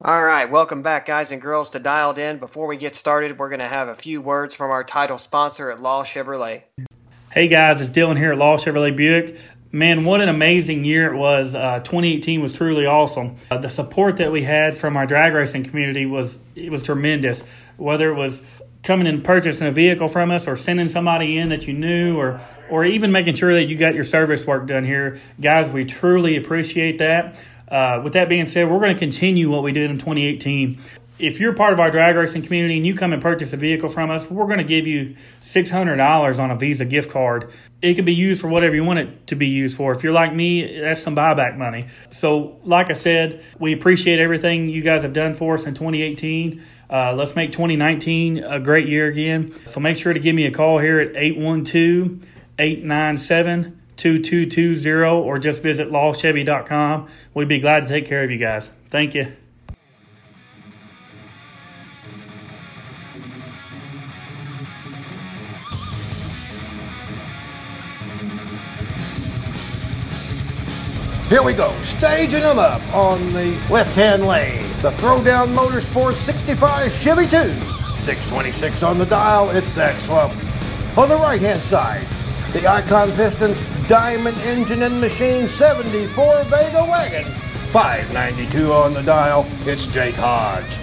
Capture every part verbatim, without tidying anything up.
All right, welcome back, guys and girls, to Dialed In. Before we get started, we're going to have a few words from our title sponsor at Law Chevrolet. Hey guys, it's Dylan here at Law Chevrolet Buick. Man, what an amazing year it was. Uh, twenty eighteen was truly awesome. Uh, the support that we had from our drag racing community was it was tremendous. Whether it was coming and purchasing a vehicle from us or sending somebody in that you knew or or even making sure that you got your service work done here. Guys, we truly appreciate that. Uh, with that being said, we're going to continue what we did in twenty eighteen. If you're part of our drag racing community and you come and purchase a vehicle from us, we're going to give you six hundred dollars on a Visa gift card. It can be used for whatever you want it to be used for. If you're like me, that's some buyback money. So like I said, we appreciate everything you guys have done for us in twenty eighteen. Uh, let's make twenty nineteen a great year again. So make sure to give me a call here at eight one two, eight nine seven, two two two zero or just visit law chevy dot com. We'd be glad to take care of you guys. Thank you. Here we go, staging them up on the left-hand lane. The Throwdown Motorsports sixty-five Chevy two. six twenty-six on the dial, it's Zach Slump. On the right-hand side, the Icon Pistons Diamond Engine and Machine seventy-four Vega Wagon. five ninety-two on the dial, it's Jake Hodge.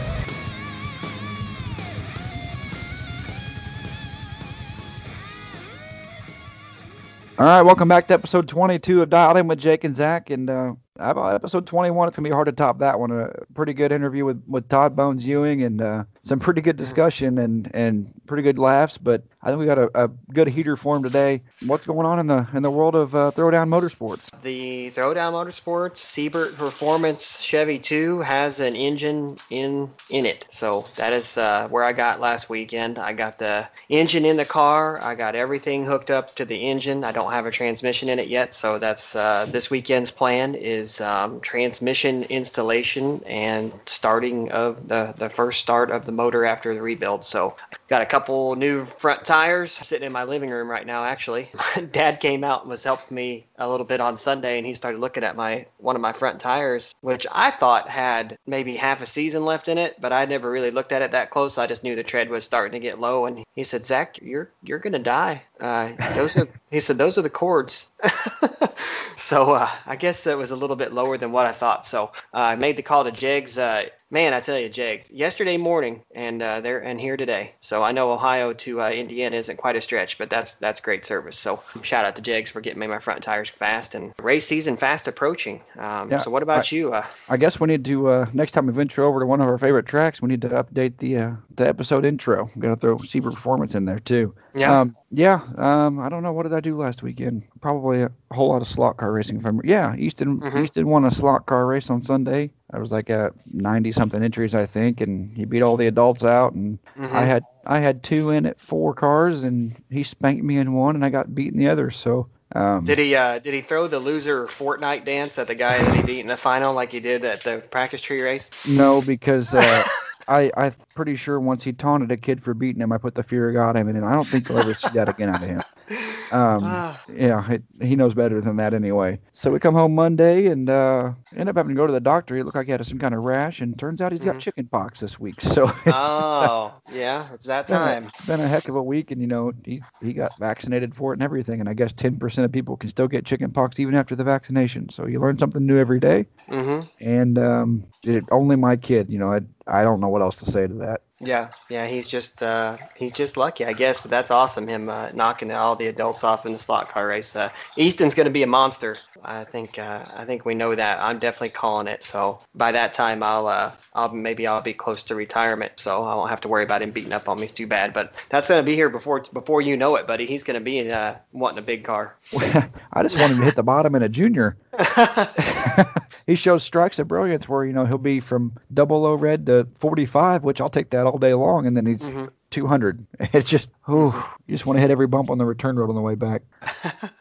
All right, welcome back to episode twenty-two of Dialed In with Jake and Zach. And uh, episode twenty-one, it's going to be hard to top that one. A pretty good interview with, with Todd Bones Ewing and uh, some pretty good discussion and, and pretty good laughs. But I think we got a, a good heater for him today. What's going on in the in the world of uh, Throwdown Motorsports? The Throwdown Motorsports Siebert Performance Chevy two has an engine in in it. So that is uh, where I got last weekend. I got the engine in the car. I got everything hooked up to the engine. I don't have a transmission in it yet. So that's uh, this weekend's plan is um, transmission installation and starting of the, the first start of the motor after the rebuild. So got a couple new front tires sitting in my living room right now, actually. My dad came out and was helping me a little bit on Sunday, and he started looking at my one of my front tires, which I thought had maybe half a season left in it, but I never really looked at it that close. I just knew the tread was starting to get low, and he said, "Zach, you're you're gonna die." Uh, those are, he said, "Those are the cords." So uh, I guess it was a little bit lower than what I thought. So uh, I made the call to Jegs. Uh, man, I tell you, Jegs, yesterday morning and uh, there and here today. So I know Ohio to uh, Indiana isn't quite a stretch, but that's that's great service. So shout out to Jegs for getting me my front tires fast and race season fast approaching. Um, Yeah, so what about I- you? Uh, I guess we need to, uh, next time we venture over to one of our favorite tracks, we need to update the uh, the episode intro. We're going to throw Siebert Performance in there, too. Yeah. Um, yeah. Um, I don't know. What did I do last weekend? Probably a whole lot of slot car racing. If I'm, yeah, Easton, Mhm. Easton won a slot car race on Sunday. I was like at ninety-something entries, I think, and he beat all the adults out. And Mhm. I had I had two in at four cars, and he spanked me in one, and I got beat in the other. So um, Did he uh, did he throw the loser Fortnite dance at the guy that he beat in the final like he did at the practice tree race? No, because uh, I, I'm pretty sure once he taunted a kid for beating him, I put the fear of God in him, and I don't think you'll ever see that again out of him. Um, Ah. yeah, it, he knows better than that anyway. So we come home Monday and uh, end up having to go to the doctor. He looked like he had some kind of rash, and turns out he's got Mhm. chicken pox this week. So it's Oh, yeah, it's that been a- time. it's been a heck of a week, and you know he he got vaccinated for it and everything. And I guess ten percent of people can still get chicken pox even after the vaccination. So you learn something new every day. Mm-hmm. And um, it, only my kid, you know, I I don't know what else to say to that. Yeah, yeah, he's just uh, he's just lucky, I guess. But that's awesome, him uh, knocking all the adults off in the slot car race. Uh, Easton's going to be a monster. I think uh, I think we know that. I'm definitely calling it. So by that time, I'll uh, I'll maybe I'll be close to retirement, so I won't have to worry about him beating up on me too bad. But that's going to be here before before you know it, buddy. He's going to be uh, wanting a big car. I just want him to hit the bottom in a junior. He shows strikes of brilliance where, you know, he'll be from double O red to forty-five, which I'll take that all day long, and then he's Mhm. two hundred. It's just, oh, you just want to hit every bump on the return road on the way back.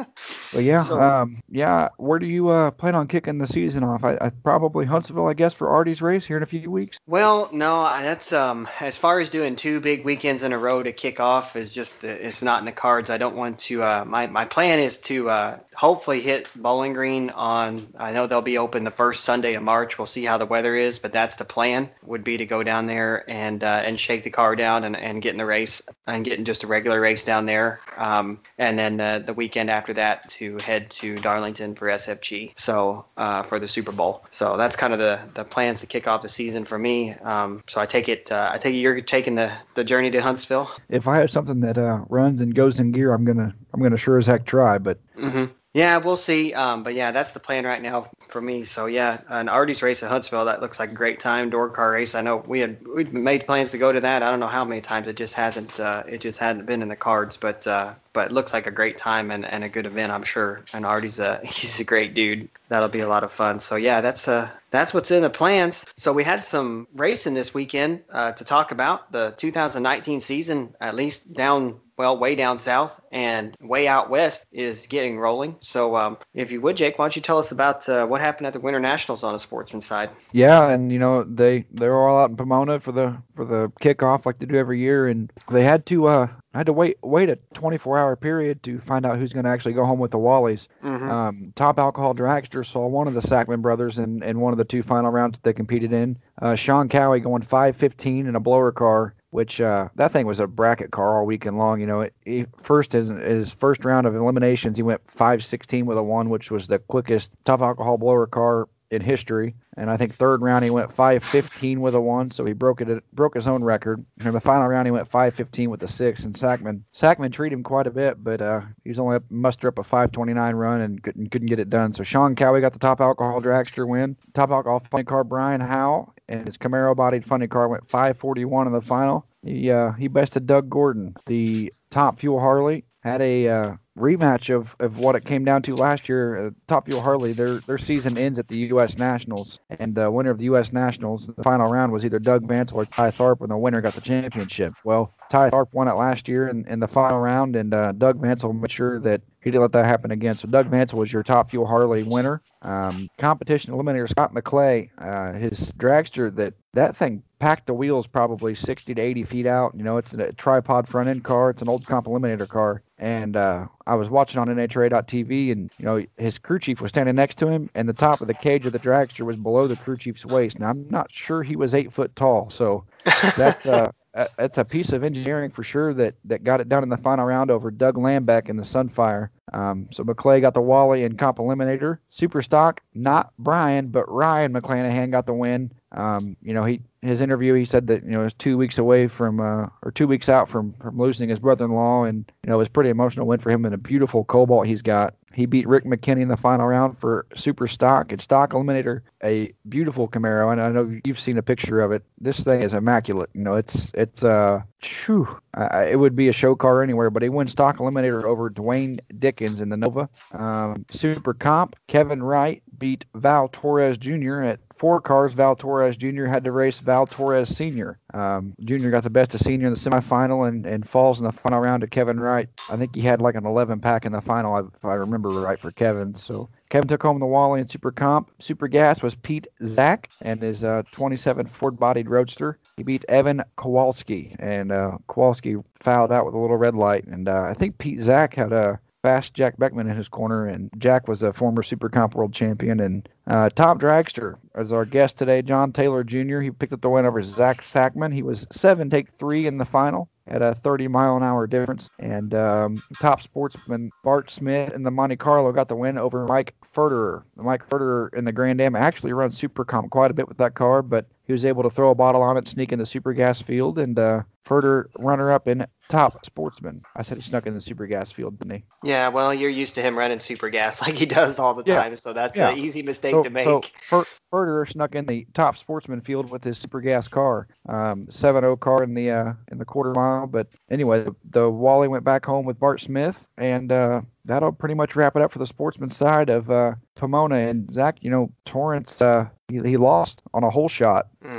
But yeah, So, um, yeah. Where do you uh, plan on kicking the season off? I, I probably Huntsville, I guess, for Artie's race here in a few weeks. well, no, I- that's um as far as doing two big weekends in a row to kick off is just uh, it's not in the cards. I don't want to. Uh, my my plan is to uh, hopefully hit Bowling Green on. I know they'll be open the first Sunday of March. We'll see how the weather is, but that's the plan. Would be to go down there and uh, and shake the car down and, and get in the race and getting just a regular race down there. Um, and then the the weekend after that to head to Darlington for S F G. So uh, for the Super Bowl. So that's kind of the the plans to kick off the season for me. Um, so I take it. Uh, I take it you're taking the, the journey to Huntsville. If I have something that uh, runs and goes in gear, I'm gonna I'm gonna sure as heck try. But hmm Yeah, we'll see. Um, but yeah, that's the plan right now for me. So yeah, an Artie's race at Huntsville, that looks like a great time. Door car race. I know we had we'd made plans to go to that. I don't know how many times. It just hasn't. Uh, it just hadn't been in the cards. But uh, but it looks like a great time and, and a good event, I'm sure. And Artie's a he's a great dude. That'll be a lot of fun. So yeah, that's uh that's what's in the plans. So we had some racing this weekend uh, to talk about. The two thousand nineteen season, at least down. Well, way down south and way out west is getting rolling. So um, if you would, Jake, why don't you tell us about uh, what happened at the Winter Nationals on the sportsman side? yeah, and you know they they were all out in Pomona for the for the kickoff like they do every year, and they had to uh had to wait wait a twenty-four hour period to find out who's going to actually go home with the Wallies. Mm-hmm. Um, Top Alcohol Dragster saw one of the Sackman brothers in, in one of the two final rounds that they competed in. Uh, Sean Cowie going five fifteen in a blower car, which uh, that thing was a bracket car all weekend long. You know, it, he, first his, his first round of eliminations, he went five sixteen with a one, which was the quickest Top Alcohol blower car in history. And I think third round he went five fifteen with a one, so he broke it broke his own record. And in the final round he went five fifteen with a six. And Sackman Sackman treated him quite a bit, but uh, he was only up, mustered up a five twenty-nine run and couldn't couldn't get it done. So Sean Cowie got the Top Alcohol Dragster win. Top Alcohol funny car Brian Howe and his Camaro bodied funny car went five forty-one in the final. He uh, he bested Doug Gordon. The Top Fuel Harley had a uh, rematch of, of what it came down to last year. Uh, Top Fuel Harley, their their season ends at the U S Nationals, and the winner of the U S Nationals, the final round was either Doug Vansel or Ty Tharp, and the winner got the championship. Well, Ty Tharp won it last year in, in the final round, and uh, Doug Vansel made sure that he didn't let that happen again. So Doug Vansel was your Top Fuel Harley winner. Um, competition eliminator Scott McClay, uh, his dragster, that that thing packed the wheels probably sixty to eighty feet out. You know, it's a tripod front end car. It's an old comp eliminator car. And uh, I was watching on N H R A dot T V, and you know his crew chief was standing next to him, and the top of the cage of the dragster was below the crew chief's waist. Now I'm not sure he was eight foot tall, so that's uh, that's a piece of engineering for sure that, that got it done in the final round over Doug Lambeck in the Sunfire. Um, so McClay got the Wally and comp eliminator. Super stock, not Brian, but Ryan McClanahan got the win. Um, you know, he his interview, he said that, you know, it was two weeks away from, uh, or two weeks out from, from losing his brother-in-law, and, you know, it was a pretty emotional win for him and a beautiful Cobalt he's got. He beat Rick McKinney in the final round for Super Stock. It's Stock Eliminator, a beautiful Camaro, and I know you've seen a picture of it. This thing is immaculate. You know, it's, it's, uh, whew, uh, it would be a show car anywhere, but he wins Stock Eliminator over Dwayne Dickens in the Nova. Um, Super Comp, Kevin Wright beat Val Torres Junior at four cars. Val Torres Junior had to race Val Torres Senior. Um, Junior got the best of Senior in the semifinal and, and falls in the final round to Kevin Wright. I think he had like an eleven pack in the final, if I remember right, for Kevin. So Kevin took home the Wally in Super Comp. Super Gas was Pete Zach and his uh, twenty-seven Ford-bodied Roadster. He beat Evan Kowalski, and uh, Kowalski fouled out with a little red light. And uh, I think Pete Zach had a fast Jack Beckman in his corner, and Jack was a former Super Comp world champion. And uh, Top Dragster is our guest today, John Taylor Junior He picked up the win over Zach Sackman. He was seven take three in the final at a thirty mile an hour difference. And um, Top Sportsman Bart Smith in the Monte Carlo got the win over Mike Ferderer. Mike Ferderer in the Grand Am actually runs Super Comp quite a bit with that car, but he was able to throw a bottle on it, sneak in the Super Gas field, and uh, Ferderer runner-up in Top Sportsman. I said he snuck in the Super Gas field, didn't he? Yeah, well, you're used to him running Super Gas like he does all the Yeah. time, so that's Yeah. an easy mistake So, to make. so Fer- Ferderer snuck in the Top Sportsman field with his Super Gas car, um, seven oh car in the uh, in the quarter mile. But anyway, the, the Wally went back home with Bart Smith, and uh, that'll pretty much wrap it up for the Sportsman side of uh, Pomona. And Zach, you know, Torrance, uh, he, he lost on a hole shot. hmm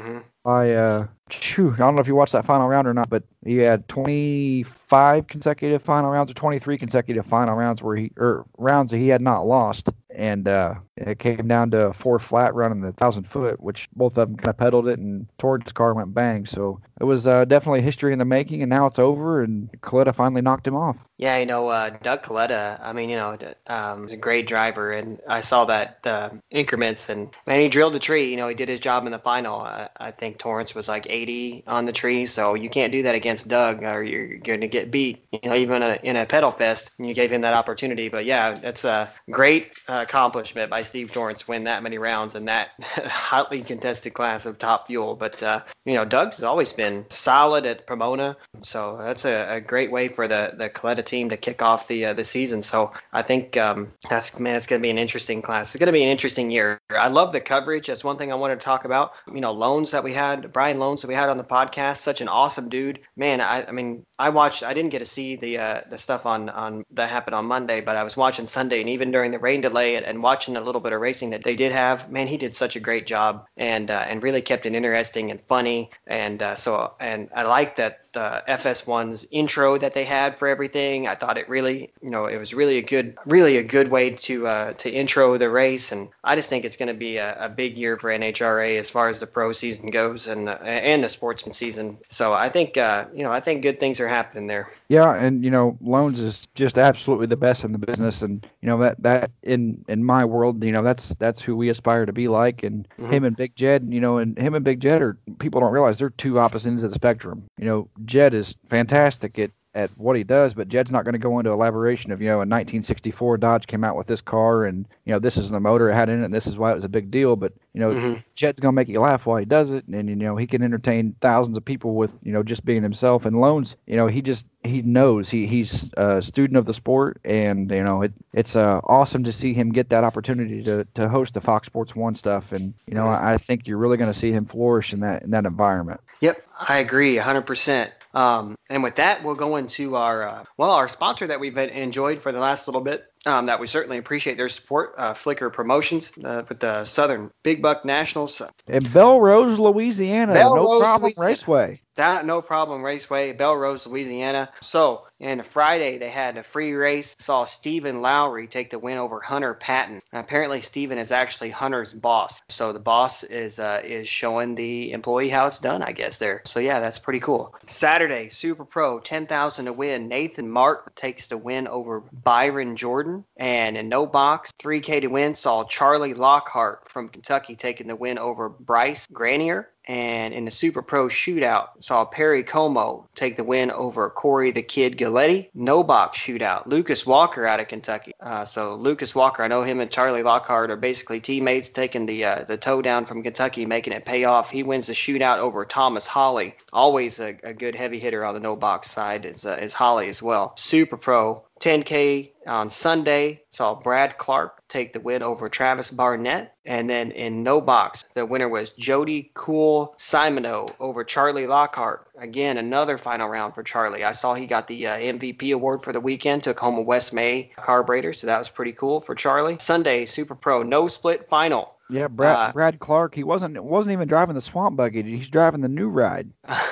by, uh, phew, I don't know if you watched that final round or not, but he had twenty-five consecutive final rounds or twenty-three consecutive final rounds where he, or rounds that he had not lost. And uh, it came down to a four flat run in the thousand foot, which both of them kind of pedaled it, and Torrens' car went bang. So it was uh, definitely history in the making, and now it's over, and Kalitta finally knocked him off. Yeah, you know, uh, Doug Kalitta, I mean, you know, um, he's a great driver, and I saw that uh, increments, and man, he drilled the tree. You know, he did his job in the final. I, I think Torrens was like eighty on the tree, so you can't do that against Doug, or you're going to get beat. You know, even in a, in a pedal fest, and you gave him that opportunity. But yeah, that's a great uh, accomplishment by Steve Torrens to win that many rounds in that hotly contested class of Top Fuel. But uh, you know, Doug's has always been solid at Pomona, so that's a, a great way for the the Kalitta team to kick off the uh, the season. So I think um, that's man, it's going to be an interesting class. It's going to be an interesting year. I love the coverage. That's one thing I wanted to talk about. You know, Loans that we had, Brian Loans that we had on the podcast, such an awesome dude. Man, I, I mean, I watched. I didn't get to see the uh, the stuff on on that happened on Monday, but I was watching Sunday, and even during the rain delay and, and watching a little bit of racing that they did have. Man, he did such a great job, and uh, and really kept it interesting and funny. And uh, so and I like that the F S one's intro that they had for everything. I thought it really, you know, it was really a good, really a good way to uh, to intro the race. And I just think it's going to be a, a big year for N H R A as far as the pro season goes, and uh, and the sportsman season. So I think uh, you know I think good things are happening there. Yeah, and you know, Loans is just absolutely the best in the business, and you know that that in in my world, you know, that's that's who we aspire to be like. And mm-hmm. him and Big Jed, you know, and him and Big Jed are, people don't realize they're two opposite ends of the spectrum. You know, Jed is fantastic at at what he does, but Jed's not going to go into elaboration of, you know, in nineteen sixty-four Dodge came out with this car, and you know, this is the motor it had in it, and this is why it was a big deal. But you know, mm-hmm. Jed's going to make you laugh while he does it, and you know, he can entertain thousands of people with, you know, just being himself. And Loans, you know, he just he knows he he's a student of the sport, and you know, it it's uh, awesome to see him get that opportunity to to host the Fox Sports One stuff. And you know, mm-hmm. I, I think you're really going to see him flourish in that in that environment. Yep, I agree one hundred percent. Um, and with that, we'll go into our, uh, well, our sponsor that we've enjoyed for the last little bit, um, that we certainly appreciate their support, uh, Flicker Promotions, uh, with the Southern Big Buck Nationals. In Belrose, Louisiana, Belrose, no problem Louisiana. Raceway. That No Problem Raceway, Belrose, Louisiana. So, and Friday they had a free race. Saw Stephen Lowry take the win over Hunter Patton. And apparently Stephen is actually Hunter's boss. So the boss is uh, is showing the employee how it's done, I guess, there. So yeah, that's pretty cool. Saturday, Super Pro, ten thousand to win. Nathan Martin takes the win over Byron Jordan. And in no box, three K to win, saw Charlie Lockhart from Kentucky taking the win over Bryce Granier. And in the Super Pro shootout, saw Perry Como take the win over Corey the Kid Galetti. No box shootout, Lucas Walker out of Kentucky. Uh, so Lucas Walker, I know him and Charlie Lockhart are basically teammates, taking the uh, the toe down from Kentucky, making it pay off. He wins the shootout over Thomas Holly. Always a, a good heavy hitter on the no box side is uh, is Holly as well. Super Pro ten K on Sunday, saw Brad Clark take the win over Travis Barnett. And then in no box, the winner was Jody Cool Simoneau over Charlie Lockhart. Again, another final round for Charlie. I saw he got the uh, M V P award for the weekend, took home a West May carburetor, so that was pretty cool for Charlie. Sunday, Super Pro, no split final. Yeah, Brad, uh, Brad Clark, he wasn't wasn't even driving the Swamp Buggy. He's driving the new ride.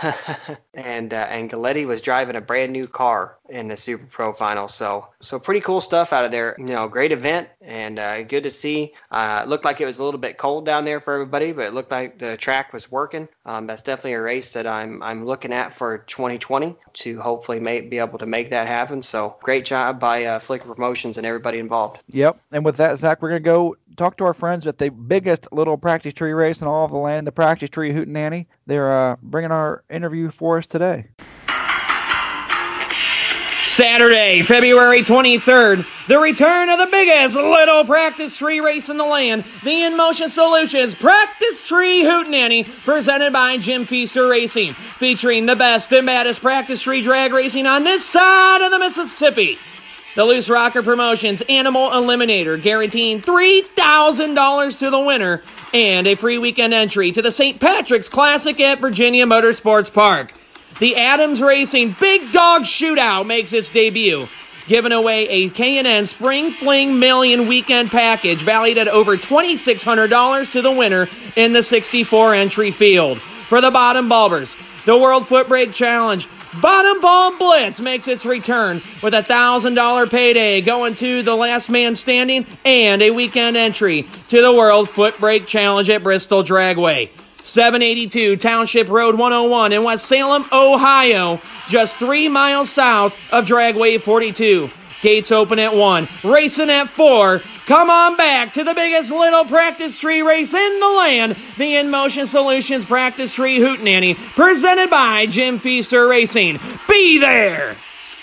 and uh, and Galetti was driving a brand new car in the Super Pro final. So so pretty cool stuff out of there. You know, great event, and uh, good to see. Uh, it looked like it was a little bit cold down there for everybody, but it looked like the track was working. Um, that's definitely a race that I'm I'm looking at for twenty twenty to hopefully make, be able to make that happen. So great job by uh, Flicker Promotions and everybody involved. Yep. And with that, Zach, we're gonna go talk to our friends at the biggest little practice tree race in all of the land, the Practice Tree Hootenanny. They're uh, bringing our interview for us today. Saturday, February twenty-third, the return of the biggest little practice tree race in the land, the In Motion Solutions Practice Tree Hootenanny, presented by Jim Feaster Racing, featuring the best and baddest practice tree drag racing on this side of the Mississippi. The Loose Rocker Promotions Animal Eliminator, guaranteeing three thousand dollars to the winner, and a free weekend entry to the Saint Patrick's Classic at Virginia Motorsports Park. The Adams Racing Big Dog Shootout makes its debut, giving away a K and N Spring Fling Million Weekend Package valued at over two thousand six hundred dollars to the winner in the sixty-four entry field. for the Bottom Bulbers. The World Foot Brake Challenge Bottom Bulb Blitz makes its return with a one thousand dollars payday going to the last man standing and a weekend entry to the World Foot Brake Challenge at Bristol Dragway. seven eighty-two Township Road one oh one in West Salem, Ohio, just three miles south of Dragway forty-two. Gates open at one, racing at four. Come on back to the biggest little practice tree race in the land, the In Motion Solutions Practice Tree Hootenanny, presented by Jim Feaster Racing. Be there!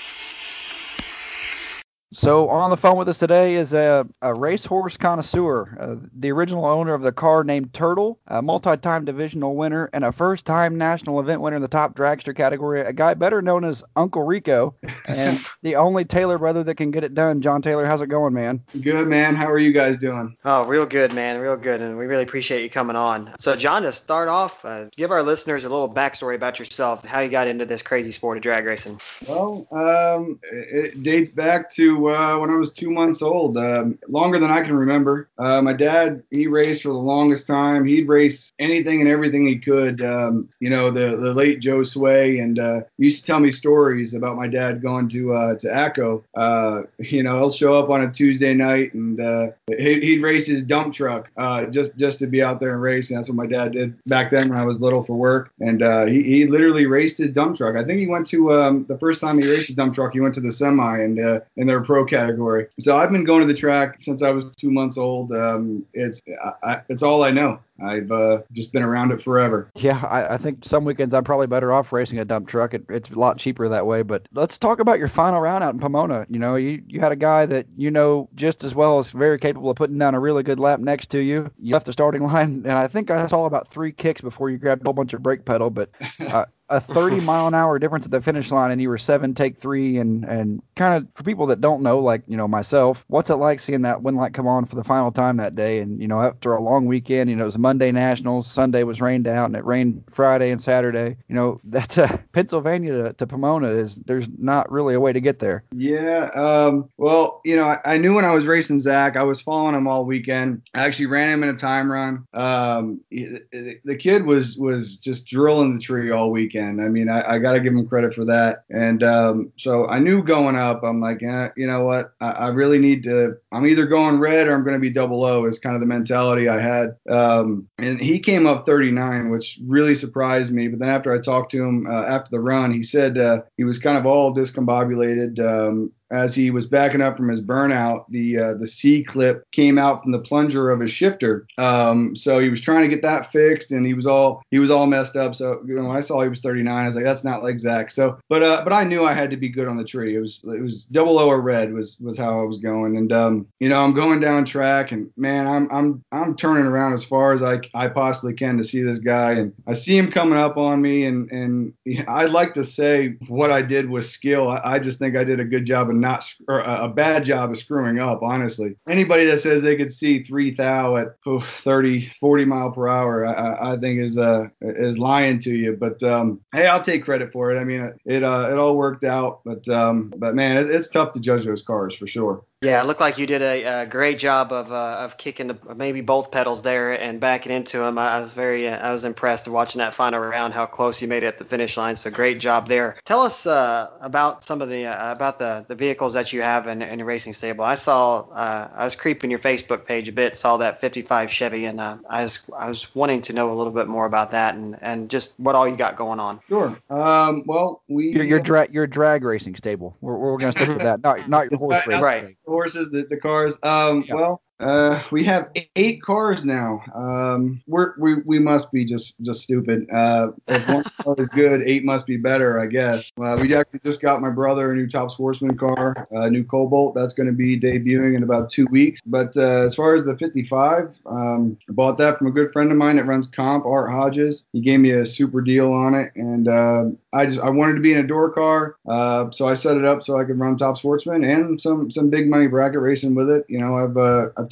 So on the phone with us today is a, a racehorse connoisseur, uh, the original owner of the car named Turtle, a multi-time divisional winner, and a first-time national event winner in the top dragster category, a guy better known as Uncle Rico, and the only Taylor brother that can get it done. John Taylor, how's it going, man? Good, man. How are you guys doing? Oh, real good, man. Real good. And we really appreciate you coming on. So, John, to start off, uh, give our listeners a little backstory about yourself and how you got into this crazy sport of drag racing. Well, um, it, it dates back to uh, when I was two months old, um, longer than I can remember. Uh, my dad, he raced for the longest time. He'd race anything and everything he could. Um, you know, the, the late Joe Sway, and uh, he used to tell me stories about my dad going to uh, to ACO. Uh, you know, he'll show up on a Tuesday night, and uh, he'd, he'd race his dump truck uh, just just to be out there and race. And that's what my dad did back then when I was little for work. And uh, he, he literally raced his dump truck. I think he went to um, the first time he raced his dump truck, he went to the semi and uh, in their pro category. So I've been going to the track since I was two months old. Um, it's I, it's all I know. I've uh, just been around it forever. Yeah, I, I think some weekends I'm probably better off racing a dump truck. It, it's a lot cheaper that way. But let's talk about your final round out in Pomona. You know, you, you had a guy that you know just as well as very capable of putting down a really good lap next to you. You left the starting line, and I think I saw about three kicks before you grabbed a whole bunch of brake pedal. But uh, a thirty mile an hour difference at the finish line, and you were seven take three. And, and kind of for people that don't know, like, you know, myself, what's it like seeing that win light come on for the final time that day? And, you know, after a long weekend, you know, it was Monday Nationals, Sunday was rained out, and it rained Friday and Saturday. You know, that's uh, Pennsylvania to, to Pomona is, there's not really a way to get there. Yeah. Um, well, you know, I, I knew when I was racing Zach, I was following him all weekend. I actually ran him in a time run. Um, the, the kid was, was just drilling the tree all weekend. I mean, I, I got to give him credit for that. And um, so I knew going up, I'm like, eh, you know what, I, I really need to, I'm either going red or I'm going to be double O is kind of the mentality I had. Um, and he came up thirty-nine, which really surprised me. But then after I talked to him uh, after the run, he said uh, he was kind of all discombobulated. Um, As he was backing up from his burnout, the uh, the C clip came out from the plunger of his shifter. Um, so he was trying to get that fixed, and he was all he was all messed up. So you know, when I saw he was thirty-nine, I was like, that's not like Zach. So, but uh, but I knew I had to be good on the tree. It was it was double O or red was was how I was going. And um, you know, I'm going down track, and man, I'm I'm I'm turning around as far as I I possibly can to see this guy, and I see him coming up on me, and and I'd like to say what I did was skill. I, I just think I did a good job of not or a bad job of screwing up, honestly. Anybody that says they could see three thou at oh, thirty, forty mile per hour, I, I think is uh, is lying to you. But um, hey, I'll take credit for it. I mean, it uh, it all worked out. But um, but man, it, it's tough to judge those cars for sure. Yeah, it looked like you did a, a great job of uh, of kicking the, maybe both pedals there and backing into them. I was very uh, I was impressed watching that final round, how close you made it at the finish line. So great job there. Tell us uh, about some of the uh, about the, the vehicles that you have in, in your racing stable. I saw uh, I was creeping your Facebook page a bit, saw that fifty-five Chevy, and uh, I was I was wanting to know a little bit more about that and, and just what all you got going on. Sure. Um, well, we your your drag your drag racing stable. We're we're gonna stick with that. Not not your horse racing. Right. Horses, the, the cars. Um, yeah. Well, uh, we have eight cars now. Um, we're, we we must be just just stupid. Uh, if one car is good, eight must be better, I guess. Uh, we actually just got my brother a new Top Sportsman car, a new Cobalt. That's going to be debuting in about two weeks. But uh, as far as the fifty-five, um, I bought that from a good friend of mine that runs comp, Art Hodges. He gave me a super deal on it, and uh, I just I wanted to be in a door car, uh, so I set it up so I could run Top Sportsman and some some big money bracket racing with it. You know, I've uh, I've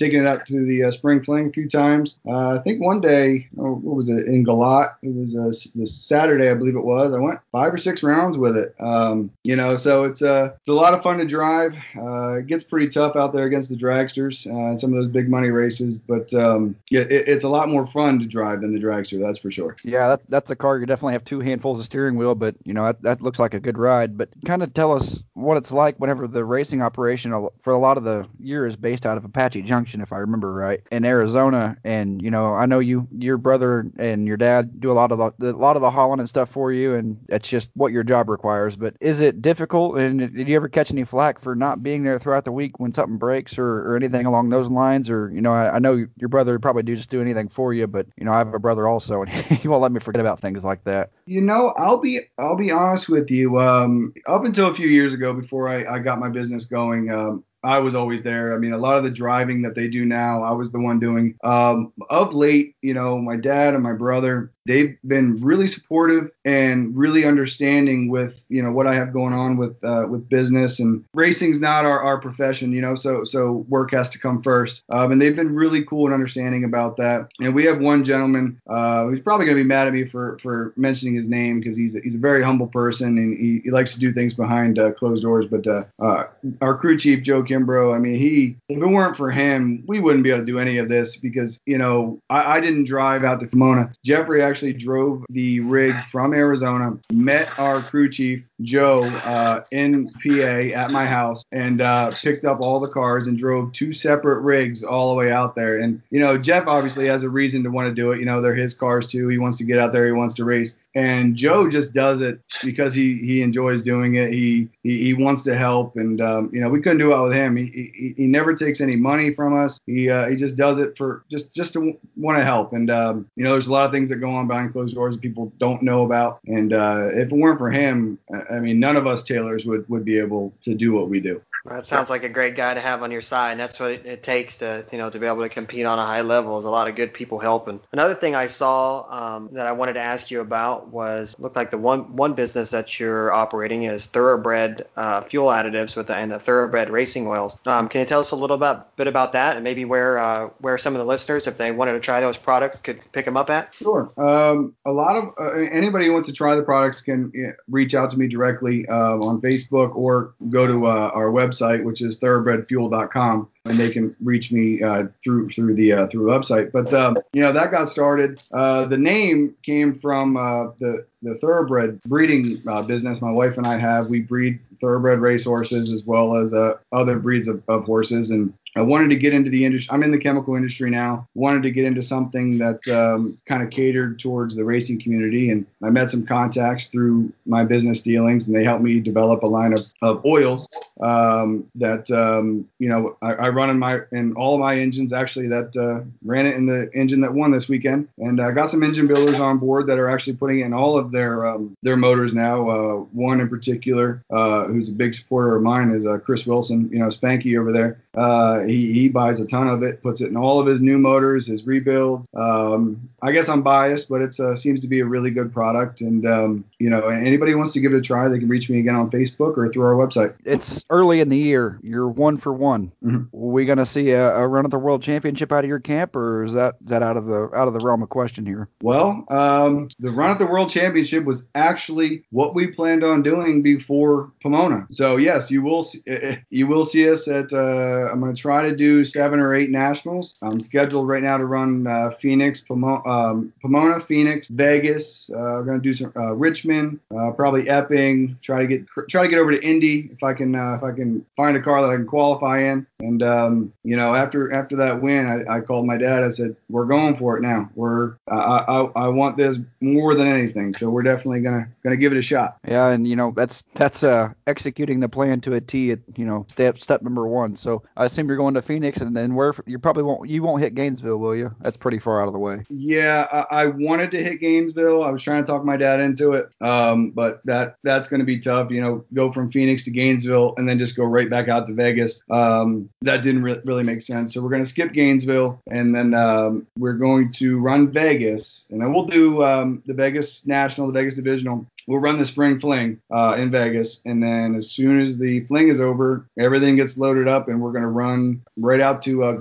taken it out to the uh, spring fling a few times. Uh, I think one day, oh, what was it, in Galat? It was uh, this Saturday, I believe it was. I went five or six rounds with it. Um, you know, so it's, uh, it's a lot of fun to drive. Uh, it gets pretty tough out there against the dragsters uh, and some of those big money races, but um, it, it's a lot more fun to drive than the dragster, that's for sure. Yeah, that's, that's a car. You definitely have two handfuls of steering wheel, but, you know, that, that looks like a good ride. But kind of tell us what it's like whenever the racing operation for a lot of the year is based out of Apache Junction, if I remember right, in Arizona. And, you know, I know you, your brother and your dad do a lot of the, a lot of the hauling and stuff for you, and that's just what your job requires. But is it difficult? And did you ever catch any flack for not being there throughout the week when something breaks or, or anything along those lines? Or, you know, I, I know your brother would probably do just do anything for you, but, you know, I have a brother also, and he won't let me forget about things like that. You know, I'll be I'll be honest with you. Um, up until a few years ago, before I, I got my business going, um, I was always there. I mean, a lot of the driving that they do now, I was the one doing. Um, of late, you know, my dad and my brother, they've been really supportive and really understanding with, you know, what I have going on with uh, with business, and racing's not our, our profession, you know, so so work has to come first. Um, and they've been really cool and understanding about that. And we have one gentleman uh, who's probably going to be mad at me for for mentioning his name, because he's a, he's a very humble person, and he, he likes to do things behind uh, closed doors. But uh, uh, our crew chief, Joe Kimbrough, I mean, he, if it weren't for him, we wouldn't be able to do any of this, because, you know, I, I didn't drive out to Pomona. Jeffrey actually drove the rig from Arizona, met our crew chief, Joe, uh, in P A at my house, and uh, picked up all the cars and drove two separate rigs all the way out there. And, you know, Jeff obviously has a reason to want to do it. You know, they're his cars too. He wants to get out there. He wants to race. And Joe just does it because he, he enjoys doing it. He, he he wants to help, and um, you know, we couldn't do it with him. He he, he never takes any money from us. He uh, he just does it for just just to want to help. And um, you know, there's a lot of things that go on behind closed doors that people don't know about. And uh, if it weren't for him, I mean, none of us tailors would would be able to do what we do. Well, that sounds like a great guy to have on your side. And that's what it, it takes to, you know, to be able to compete on a high level, is a lot of good people helping. Another thing I saw um, that I wanted to ask you about was, looked like the one one business that you're operating is Thoroughbred uh, Fuel Additives with the, and the Thoroughbred Racing Oils. Um, can you tell us a little about, bit about that, and maybe where uh, where some of the listeners, if they wanted to try those products, could pick them up at? Sure. Um, a lot of uh, anybody who wants to try the products can you know, reach out to me directly uh, on Facebook, or go to uh, our website, which is thoroughbred fuel dot com, and they can reach me uh, through through the uh, through the website. But um, you know, that got started. Uh, the name came from uh, the the thoroughbred breeding uh, business my wife and I have. We breed thoroughbred race horses as well as uh, other breeds of, of horses, and I wanted to get into the industry. I'm in the chemical industry now. Wanted to get into something that um, kind of catered towards the racing community, and I met some contacts through my business dealings, and they helped me develop a line of, of oils um, that um, you know I, I run in my in all of my engines. Actually, that uh, ran it in the engine that won this weekend, and I got some engine builders on board that are actually putting it in all of their um, their motors now. Uh, one in particular, uh, who's a big supporter of mine, is uh, Chris Wilson. You know, Spanky over there. Uh, he, he buys a ton of it, puts it in all of his new motors, his rebuilds. Um, I guess I'm biased, but it uh, seems to be a really good product. And, um, you know, anybody who wants to give it a try, they can reach me again on Facebook or through our website. It's early in the year. You're one for one. Mm-hmm. Are we going to see a, a run at the World Championship out of your camp, or is that is that out of the out of the realm of question here? Well, um, the run at the World Championship was actually what we planned on doing before Pomona. So, yes, you will see, you will see us at uh, I'm going to try to do seven or eight nationals. I'm scheduled right now to run uh, Phoenix, Pomona, um, Pomona, Phoenix, Vegas. Uh, I'm going to do some uh, Richmond, uh, probably Epping. Try to get try to get over to Indy if I can uh, if I can find a car that I can qualify in. And um, you know, after after that win, I, I called my dad. I said, "We're going for it now. We're I, I I want this more than anything. So we're definitely gonna gonna give it a shot." Yeah, and you know that's that's uh, executing the plan to a T at you know step step number one. So I assume you're going to Phoenix, and then where you probably won't you won't hit Gainesville, will you? That's pretty far out of the way. Yeah, I, I wanted to hit Gainesville. I was trying to talk my dad into it, um, but that that's going to be tough. You know, go from Phoenix to Gainesville and then just go right back out to Vegas. Um, that didn't re- really make sense. So we're going to skip Gainesville, and then um, we're going to run Vegas, and then we'll do um, the Vegas National, the Vegas Divisional. We'll run the spring fling uh, in Vegas, and then as soon as the fling is over, everything gets loaded up, and we're going to run right out to uh, Galat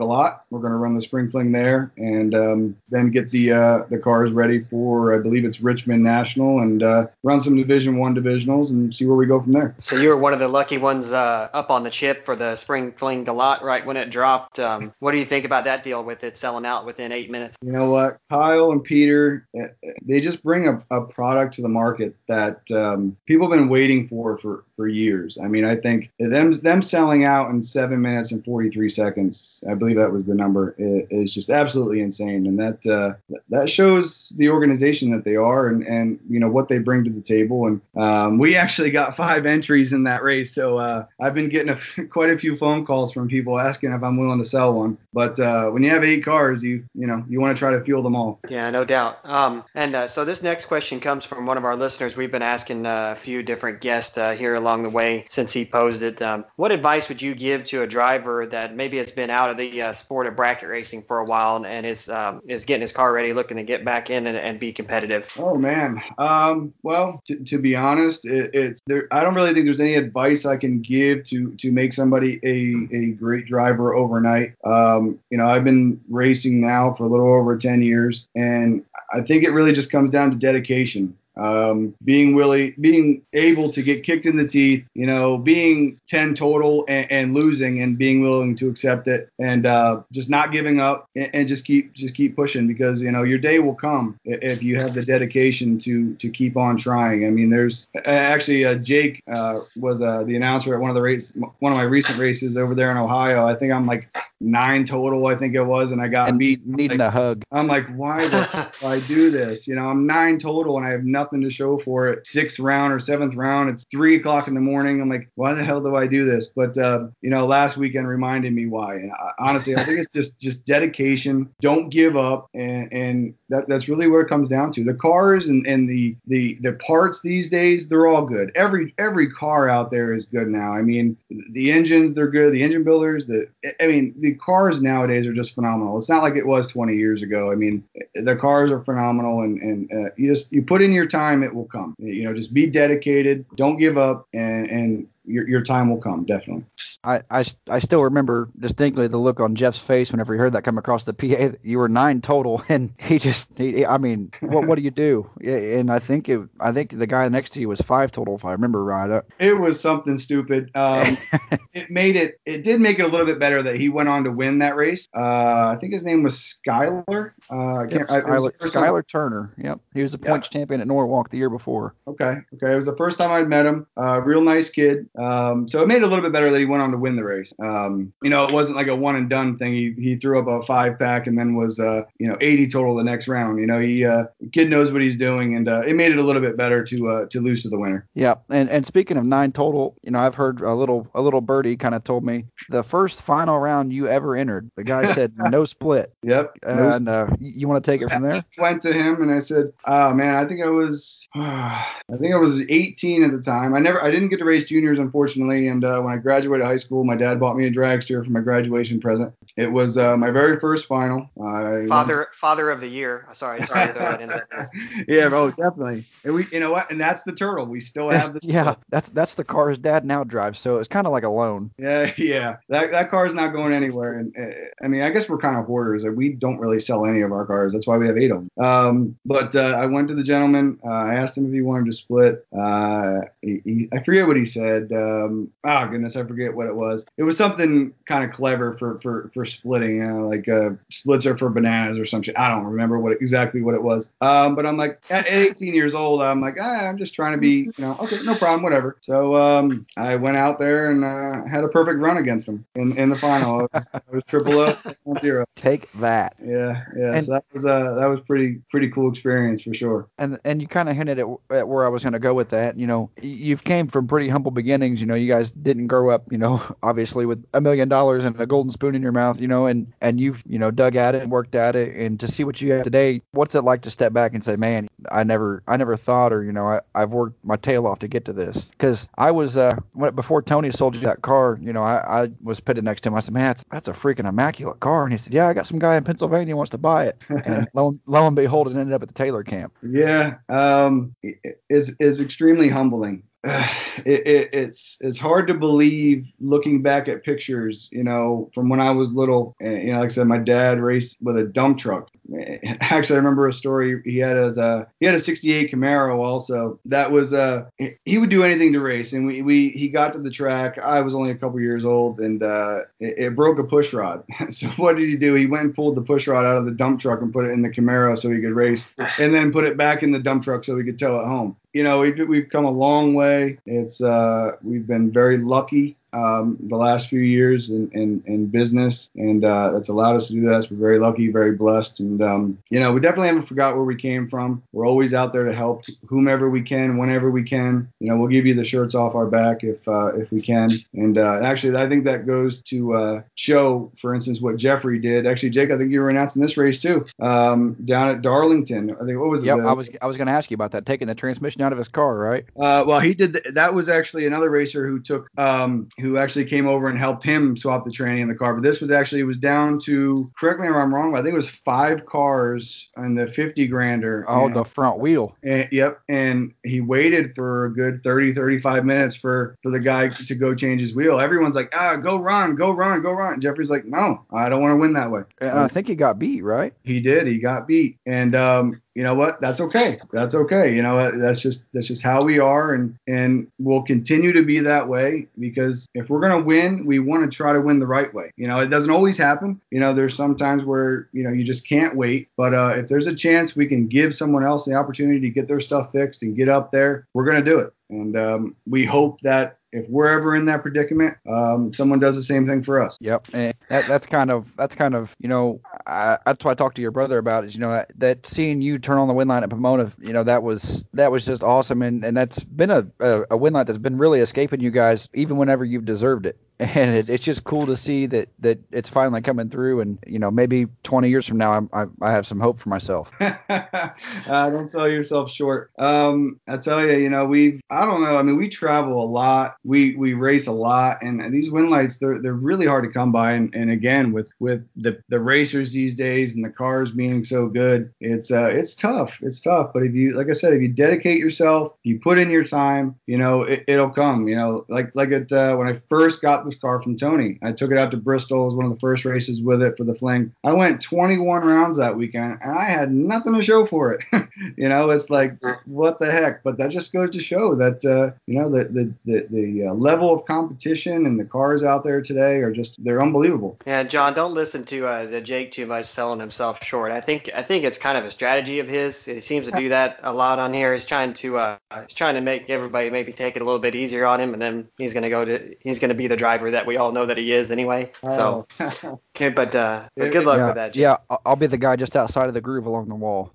We're going to run the spring fling there, and um, then get the uh, the cars ready for, I believe it's Richmond National, and uh, run some Division One divisionals and see where we go from there. So you were one of the lucky ones uh, up on the chip for the spring fling galot right when it dropped. Um, what do you think about that deal with it selling out within eight minutes? You know what? Kyle and Peter, they just bring a, a product to the market that um, people have been waiting for, for for years. I mean, I think them them selling out in seven minutes and forty-three seconds, I believe that was the number, is just absolutely insane. And that uh, that shows the organization that they are, and, and you know what they bring to the table. And um, we actually got five entries in that race, so uh, I've been getting a, quite a few phone calls from people asking if I'm willing to sell one. But uh, when you have eight cars, you you know you want to try to fuel them all. Yeah, no doubt. Um, and uh, so this next question comes from one of our listeners. We've been asking uh, a few different guests uh, here along the way since he posed it. Um, what advice would you give to a driver that maybe has been out of the uh, sport of bracket racing for a while and, and is um, is getting his car ready, looking to get back in and, and be competitive? Oh man. Um, well, to, to be honest, it, it's there. I don't really think there's any advice I can give to to make somebody a, a great driver overnight. Um, you know, I've been racing now for a little over ten years, and I think it really just comes down to dedication. Um, being willing, being able to get kicked in the teeth, you know, being ten total and, and losing, and being willing to accept it, and uh, just not giving up, and, and just keep just keep pushing, because you know your day will come if you have the dedication to to keep on trying. I mean, there's actually uh, Jake uh, was uh, the announcer at one of the races, one of my recent races over there in Ohio. I think I'm like nine total, I think it was, and I got and beat. Needing like, a hug. I'm like, why the fuck do I do this? You know, I'm nine total and I have nothing to show for it. Sixth round or seventh round, it's three o'clock in the morning. I'm like, why the hell do I do this? But uh, you know, last weekend reminded me why. And I, honestly, I think it's just just dedication. Don't give up, and and that, that's really what it comes down to. The cars and, and the the the parts these days, they're all good. Every every car out there is good now. I mean, the engines, they're good. The engine builders, the I mean, the cars nowadays are just phenomenal. It's not like it was twenty years ago. I mean, the cars are phenomenal, and and uh, you just you put in your time, it will come. You know, just be dedicated, don't give up, and and your your time will come, definitely. I, I, I still remember distinctly the look on Jeff's face whenever he heard that come across the P A. You were nine total, and he just, he, I mean, what what do you do? And I think it, I think the guy next to you was five total, if I remember right. It was something stupid. Um, it made it, it did make it a little bit better that he went on to win that race. Uh, I think his name was Skyler. Uh, I Yep, can't, Skyler, I, Skyler Turner. Yep, he was the points yeah. champion at Norwalk the year before. Okay, okay. It was the first time I'd met him. Uh, real nice kid. Um, so it made it a little bit better that he went on to win the race. Um, you know, it wasn't like a one and done thing. He he threw up a five pack and then was uh, you know, eighty total the next round. You know, he uh, kid knows what he's doing, and uh, it made it a little bit better to uh, to lose to the winner. Yeah, and and speaking of nine total, you know, I've heard a little a little birdie kind of told me the first final round you ever entered, the guy said no split. Yep. And uh, you want to take it from there? I went to him and I said, "Oh man, I think I was, I think I was eighteen at the time. I never, I didn't get to race juniors, unfortunately. And uh, when I graduated high school, my dad bought me a dragster for my graduation present. It was uh, my very first final. I father, went... father of the year. Sorry, sorry to throw that in there. Yeah, bro, definitely. And we, you know what? And that's the turtle. We still have the. Yeah, that's that's the car his dad now drives. So it's kind of like a loan. Yeah, yeah. That that car's not going anywhere. And uh, I mean, I guess we're kind of hoarders. We don't really sell any of our cars. That's why we have eight of them. Um, but uh, I went to the gentleman. Uh, I asked him if he wanted to split. Uh, he, he, I forget what he said. Um, oh goodness, I forget what it was. It was something kind of clever for for for splitting. You know, like uh, splits are for bananas or some shit. I don't remember what exactly what it was. Um, but I'm like, at eighteen years old, I'm like, ah, I'm just trying to be, you know, okay, no problem, whatever. So um, I went out there and uh, had a perfect run against him in, in the final. I was, I was triple up, zero. Take that. Yeah, yeah. And, so that was uh, that was pretty pretty cool experience for sure. And and you kind of hinted at, at where I was going to go with that. You know, you've came from pretty humble beginnings. You know, you guys didn't grow up, you know, obviously with a million dollars and a golden spoon in your mouth. You know, and and you've you know dug at it and worked at it, and to see what you have today, what's it like to step back and say, man, I never I never thought, or you know, I I've worked my tail off to get to this. Because I was uh when, before Tony sold you that car, you know, I, I was pitted next to him. I said, man, that's that's a freaking immaculate car. And he said, yeah, I got some guy in Pennsylvania who wants to buy it. And lo, lo and behold, it ended up at the Taylor camp. Yeah, um, it's, it's extremely humbling. it, it, it's it's hard to believe looking back at pictures, you know, from when I was little. And, you know, like I said, my dad raced with a dump truck. Actually, I remember a story. He had a uh, he had a sixty-eight Camaro also. That was uh he would do anything to race. And we, we he got to the track. I was only a couple years old, and uh, it, it broke a push rod. So what did he do? He went and pulled the push rod out of the dump truck and put it in the Camaro so he could race, and then put it back in the dump truck so he could tow it home. You know, we've, we've come a long way. It's uh, we've been very lucky um, the last few years in, in, in business, and uh, that's allowed us to do that. So we're very lucky, very blessed, and um, you know, we definitely haven't forgot where we came from. We're always out there to help whomever we can, whenever we can. You know, we'll give you the shirts off our back if uh, if we can. And uh, actually, I think that goes to uh, show, for instance, what Jeffrey did. Actually, Jake, I think you were announcing this race too, um, down at Darlington. I think what was it? Yep, I was I was going to ask you about that, taking the transmission out of his car, right? Uh, well, he did. Th- that was actually another racer who took, um, who actually came over and helped him swap the tranny in the car. But this was actually, it was down to, correct me if I'm wrong, but I think it was five cars on the fifty grander. Oh, and, the front wheel. And, yep. And he waited for a good thirty, thirty-five minutes for, for the guy to go change his wheel. Everyone's like, ah, go run, go run, go run. And Jeffrey's like, no, I don't want to win that way. And I think he got beat, right? He did. He got beat. And, um, you know what? That's okay. That's okay. You know, that's just that's just how we are, and and we'll continue to be that way, because if we're gonna win, we want to try to win the right way. You know, it doesn't always happen. You know, there's some times where, you know, you just can't wait. But uh, if there's a chance we can give someone else the opportunity to get their stuff fixed and get up there, we're gonna do it. And um, we hope that if we're ever in that predicament, um, someone does the same thing for us. Yep, and that, that's kind of that's kind of you know I, that's what I talked to your brother about, is you know that, that seeing you turn on the win line at Pomona, you know that was that was just awesome, and, and that's been a, a, a win line that's been really escaping you guys even whenever you've deserved it. And it, it's just cool to see that, that it's finally coming through, and you know maybe twenty years from now I, I, I have some hope for myself. uh, don't sell yourself short. Um, I tell you, you know we've I don't know. I mean, we travel a lot, we we race a lot, and, and these win lights they're they're really hard to come by. And, and again, with with the, the racers these days and the cars being so good, it's uh it's tough. It's tough. But if you like I said, if you dedicate yourself, you put in your time, you know it, it'll come. You know, like like it uh, when I first got the car from Tony, I took it out to Bristol. It was one of the first races with it for the Fling. I went twenty-one rounds that weekend, and I had nothing to show for it. You know, it's like, what the heck? But that just goes to show that uh, you know the the the, the uh, level of competition and the cars out there today are just they're unbelievable. Yeah, John, don't listen to uh, the Jake too much selling himself short. I think I think it's kind of a strategy of his. He seems to do that a lot on here. He's trying to uh, he's trying to make everybody maybe take it a little bit easier on him, and then he's gonna go to he's gonna be the driver that we all know that he is anyway. So, okay, but, uh, but good luck yeah, with that, Jake. Yeah, I'll be the guy just outside of the groove along the wall.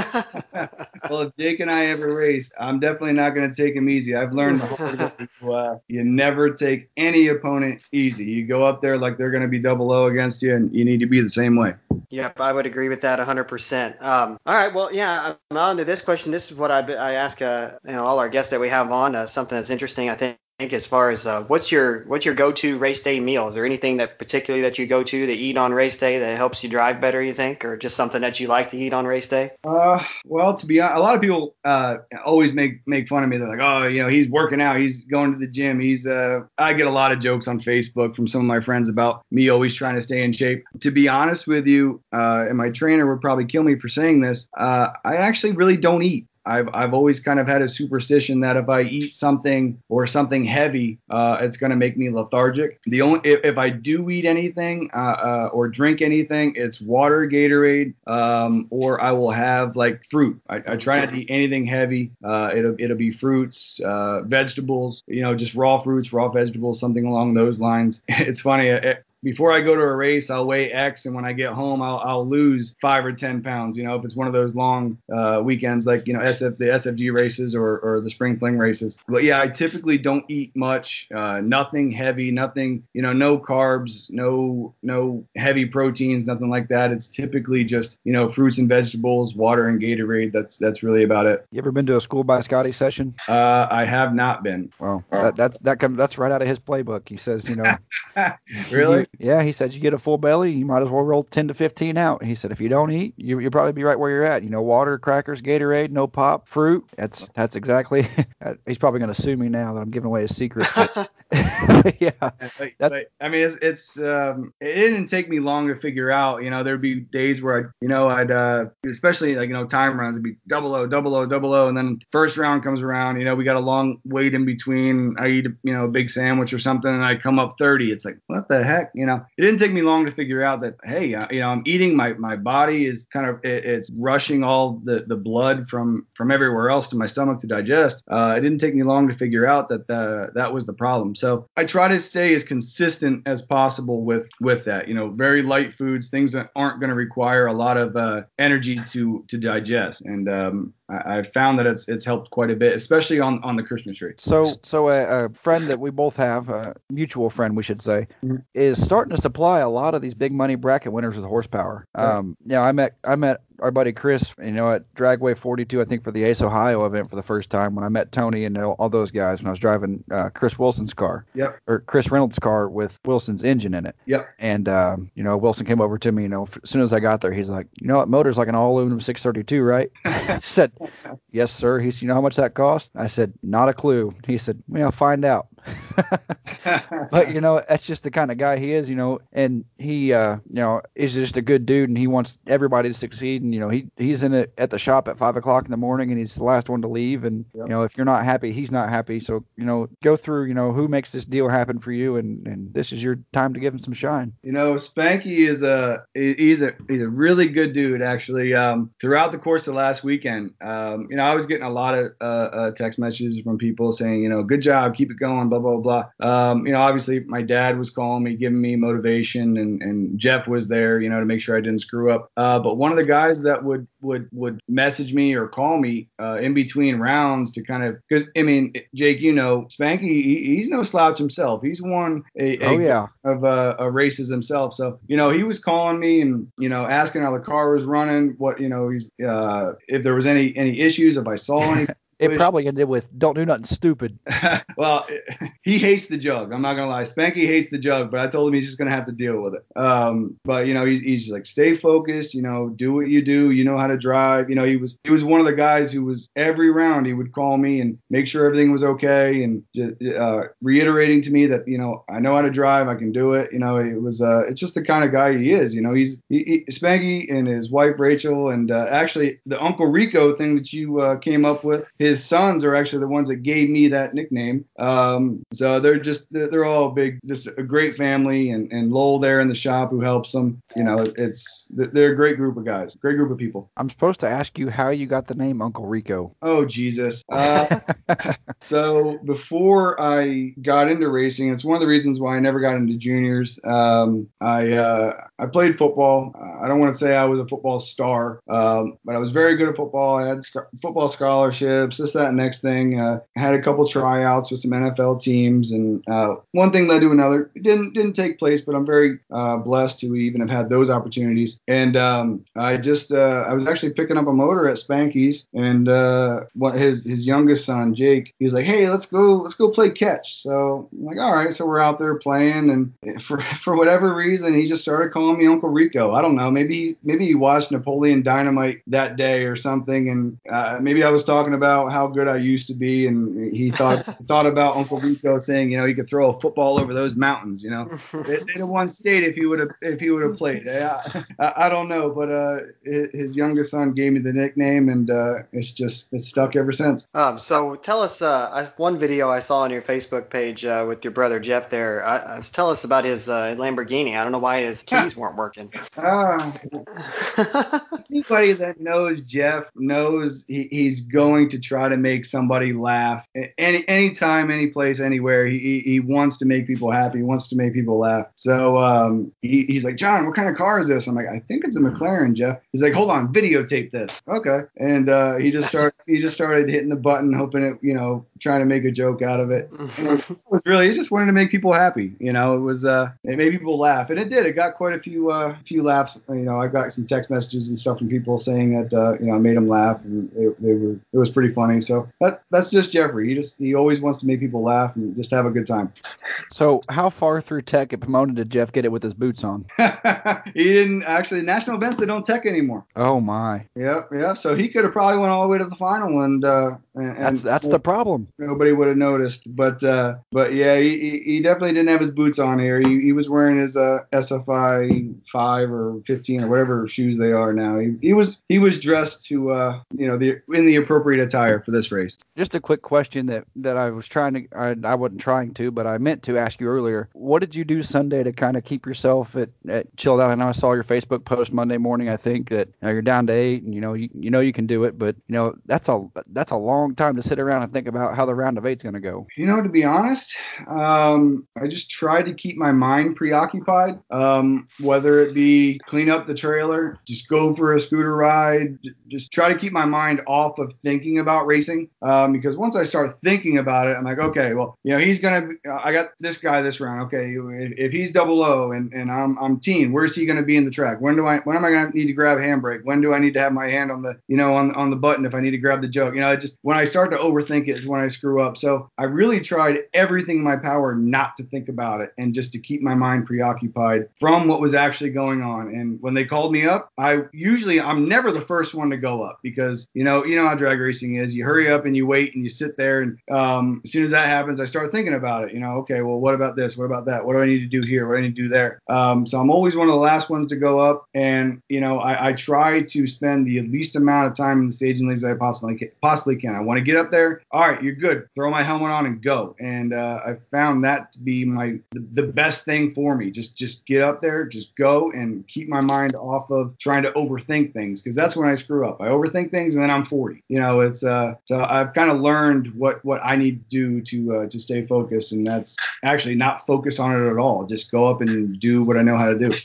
Well, if Jake and I ever race, I'm definitely not going to take him easy. I've learned the hard way. Uh, you never take any opponent easy. You go up there like they're going to be double O against you, and you need to be the same way. Yep, I would agree with that one hundred percent. Um, all right, well, yeah, I'm on to this question. This is what I, I ask uh, you know, all our guests that we have on, uh, something that's interesting, I think. As far as uh, what's your what's your go-to race day meal? Is there anything that particularly that you go to to eat on race day that helps you drive better, you think, or just something that you like to eat on race day? Uh, well, to be honest, a lot of people uh, always make make fun of me. They're like, oh, you know, he's working out, he's going to the gym. He's uh, I get a lot of jokes on Facebook from some of my friends about me always trying to stay in shape. To be honest with you, uh, and my trainer would probably kill me for saying this, uh, I actually really don't eat. I've I've always kind of had a superstition that if I eat something or something heavy, uh, it's going to make me lethargic. The only if, if I do eat anything uh, uh, or drink anything, it's water, Gatorade, um, or I will have like fruit. I, I try not to eat anything heavy. Uh, it'll it'll be fruits, uh, vegetables, you know, just raw fruits, raw vegetables, something along those lines. It's funny. It, Before I go to a race, I'll weigh X, and when I get home, I'll, I'll lose five or ten pounds. You know, if it's one of those long uh, weekends like you know S F the S F G races or, or the Spring Fling races. But yeah, I typically don't eat much, uh, nothing heavy, nothing, you know, no carbs, no no heavy proteins, nothing like that. It's typically just you know fruits and vegetables, water and Gatorade. That's that's really about it. You ever been to a School by Scotty session? Uh, I have not been. Well, that, that's that comes that's right out of his playbook. He says, you know, really. Yeah, he said you get a full belly, you might as well roll ten to fifteen out. He said if you don't eat, you, you'll probably be right where you're at. You know, water, crackers, Gatorade, no pop, fruit. That's that's exactly. He's probably going to sue me now that I'm giving away his secret. But, yeah, but, but, I mean, it's, it's um, it didn't take me long to figure out. You know, there'd be days where I, you know, I'd uh, especially like you know time runs, it'd be double O, double O, double O, and then first round comes around. You know, we got a long wait in between. I eat you know a big sandwich or something, and I come up thirty. It's like what the heck, you know? It didn't take me long to figure out that hey, uh, you know, I'm eating. My my body is kind of it, it's rushing all the the blood from from everywhere else to my stomach to digest. Uh, it didn't take me long to figure out that the, that was the problem. So I try to stay as consistent as possible with with that. You know, very light foods, things that aren't going to require a lot of uh, energy to to digest. And um, I, I've found that it's it's helped quite a bit, especially on, on the Christmas tree. So so a, a friend that we both have, a mutual friend we should say, mm-hmm. is starting to supply a lot of these big money bracket winners with horsepower. Right. Um, yeah, I met I met. our buddy Chris, you know, at Dragway forty-two, I think for the Ace Ohio event for the first time when I met Tony and all, all those guys when I was driving uh, Chris Wilson's car. Yep. Or Chris Reynolds' car with Wilson's engine in it. Yep. And, um, you know, Wilson came over to me, you know, as soon as I got there, he's like, you know, that motor's like an all aluminum six thirty-two, right? I said, yes, sir. He said, you know how much that cost? I said, not a clue. He said, well, find out. But, you know, that's just the kind of guy he is, you know, and he, uh, you know, is just a good dude and he wants everybody to succeed. And, you know, he he's in it at the shop at five o'clock in the morning and he's the last one to leave. And, yep. you know, if you're not happy, he's not happy. So, you know, go through, you know, who makes this deal happen for you. And, and this is your time to give him some shine. You know, Spanky is a, he's a, he's a really good dude, actually. Um, throughout the course of last weekend, um, you know, I was getting a lot of uh, uh, text messages from people saying, you know, good job, keep it going, blah, blah, blah. Um, you know, obviously my dad was calling me, giving me motivation, and, and Jeff was there, you know, to make sure I didn't screw up. Uh, but one of the guys that would, would, would message me or call me uh, in between rounds to kind of, because, I mean, Jake, you know, Spanky, he, he's no slouch himself. He's won a, a oh, yeah. of uh, uh, races himself. So, you know, he was calling me and, you know, asking how the car was running, what, you know, he's, uh, if there was any, any issues, if I saw any. It probably ended with don't do nothing stupid. Well, he hates the jug. I'm not going to lie. Spanky hates the jug, but I told him he's just going to have to deal with it. Um, but, you know, he, he's just like, stay focused, you know, do what you do. You know how to drive. You know, he was he was one of the guys who was every round he would call me and make sure everything was okay and just, uh, reiterating to me that, you know, I know how to drive. I can do it. You know, it was uh, it's just the kind of guy he is. You know, he's he, he, Spanky and his wife, Rachel, and uh, actually the Uncle Rico thing that you uh, came up with, his His sons are actually the ones that gave me that nickname. Um, so they're just, they're, they're all big, just a great family, and, and Lowell there in the shop who helps them. You know, it's, they're a great group of guys, great group of people. I'm supposed to ask you how you got the name Uncle Rico. Oh, Jesus. Uh, so before I got into racing, it's one of the reasons why I never got into juniors. Um, I, uh, I played football. I don't want to say I was a football star, um, but I was very good at football. I had sc- football scholarships, this, that, next thing. Uh, I had a couple tryouts with some N F L teams, and uh, one thing led to another. It didn't didn't take place, but I'm very uh, blessed to even have had those opportunities. And um, I just uh, I was actually picking up a motor at Spanky's, and uh, what his his youngest son Jake, he was like, "Hey, let's go let's go play catch." So I'm like, "All right." So we're out there playing, and for for whatever reason, he just started calling me Uncle Rico. I don't know. Maybe maybe he watched Napoleon Dynamite that day or something, and uh, maybe I was talking about how good I used to be, and he thought thought about Uncle Rico saying, you know, he could throw a football over those mountains. You know, they'd have won state if he would have if he would have played. I, I, I don't know, but uh, his youngest son gave me the nickname, and uh, it's just it's stuck ever since. Um, so tell us uh, one video I saw on your Facebook page uh, with your brother Jeff there. I, I, tell us about his uh, Lamborghini. I don't know why his keys weren't working. Uh, anybody that knows Jeff knows he, he's going to try to make somebody laugh. Any anytime, any place, anywhere. He, he he wants to make people happy. He wants to make people laugh. So um, he, he's like, John, what kind of car is this? I'm like, I think it's a McLaren, Jeff. He's like, hold on, videotape this. Okay. And uh, he just started he just started hitting the button, hoping it, you know, trying to make a joke out of it. And it was really, it just wanted to make people happy. You know, it was, uh, it made people laugh, and it did. It got quite a few, uh, few laughs. You know, I got some text messages and stuff from people saying that, uh, you know, I made them laugh, and they, they were, it was pretty funny. So that, that's just Jeffrey. He just, he always wants to make people laugh and just have a good time. So how far through tech at Pomona did Jeff get it with his boots on? He didn't actually. National events, they don't tech anymore. Oh my. Yeah, yeah. So he could have probably went all the way to the final, and uh, and that's that's the problem. Nobody would have noticed. But uh, but yeah, he, he definitely didn't have his boots on here. He, he was wearing his uh, S F I five or fifteen or whatever shoes they are now. He, he was he was dressed to uh, you know the in the appropriate attire for this race. Just a quick question that, that I was trying to I, I wasn't trying to, but I meant to ask you earlier. What did you do Sunday to kind of keep yourself at, at chilled out? I know I saw your Facebook post Monday morning. I think that you know, you're down to eight, and you know you, you know you can do it, but you know that's a that's a long time to sit around and think about how the round of eight's going to go. You know, to be honest, um, I just try to keep my mind preoccupied. Um, whether it be clean up the trailer, just go for a scooter ride, just try to keep my mind off of thinking about racing. Um, because once I start thinking about it, I'm like, okay, well, you know, he's gonna. I got this guy this round. Okay, if, if he's double O and, and I'm I'm teen, where's he gonna be in the track? When do I when am I gonna need to grab handbrake? When do I need to have my hand on the you know on on the button if I need to grab the jug? You know, I just when I start to overthink it is when I screw up. So I really tried everything in my power not to think about it and just to keep my mind preoccupied from what was actually going on. And when they called me up, I usually I'm never the first one to go up because you know you know how drag racing is. You hurry up and you wait and you sit there, and um, as soon as that happens, I start thinking about it. You know, okay, well, what about this? What about that? What do I need to do here? What do I need to do there? Um, so I'm always one of the last ones to go up, and you know, I, I try to spend the least amount of time in the staging lanes that I possibly can, possibly can. I want to get up there. All right, you're good. Throw my helmet on and go. And uh, I found that to be my the best thing for me. Just just get up there, just go, and keep my mind off of trying to overthink things because that's when I screw up. I overthink things, and then I'm forty. You know, it's uh. So I've kind of learned what what I need to do to uh, to stay focused, and that's actually not focus on it at all. Just go up and do what I know how to do.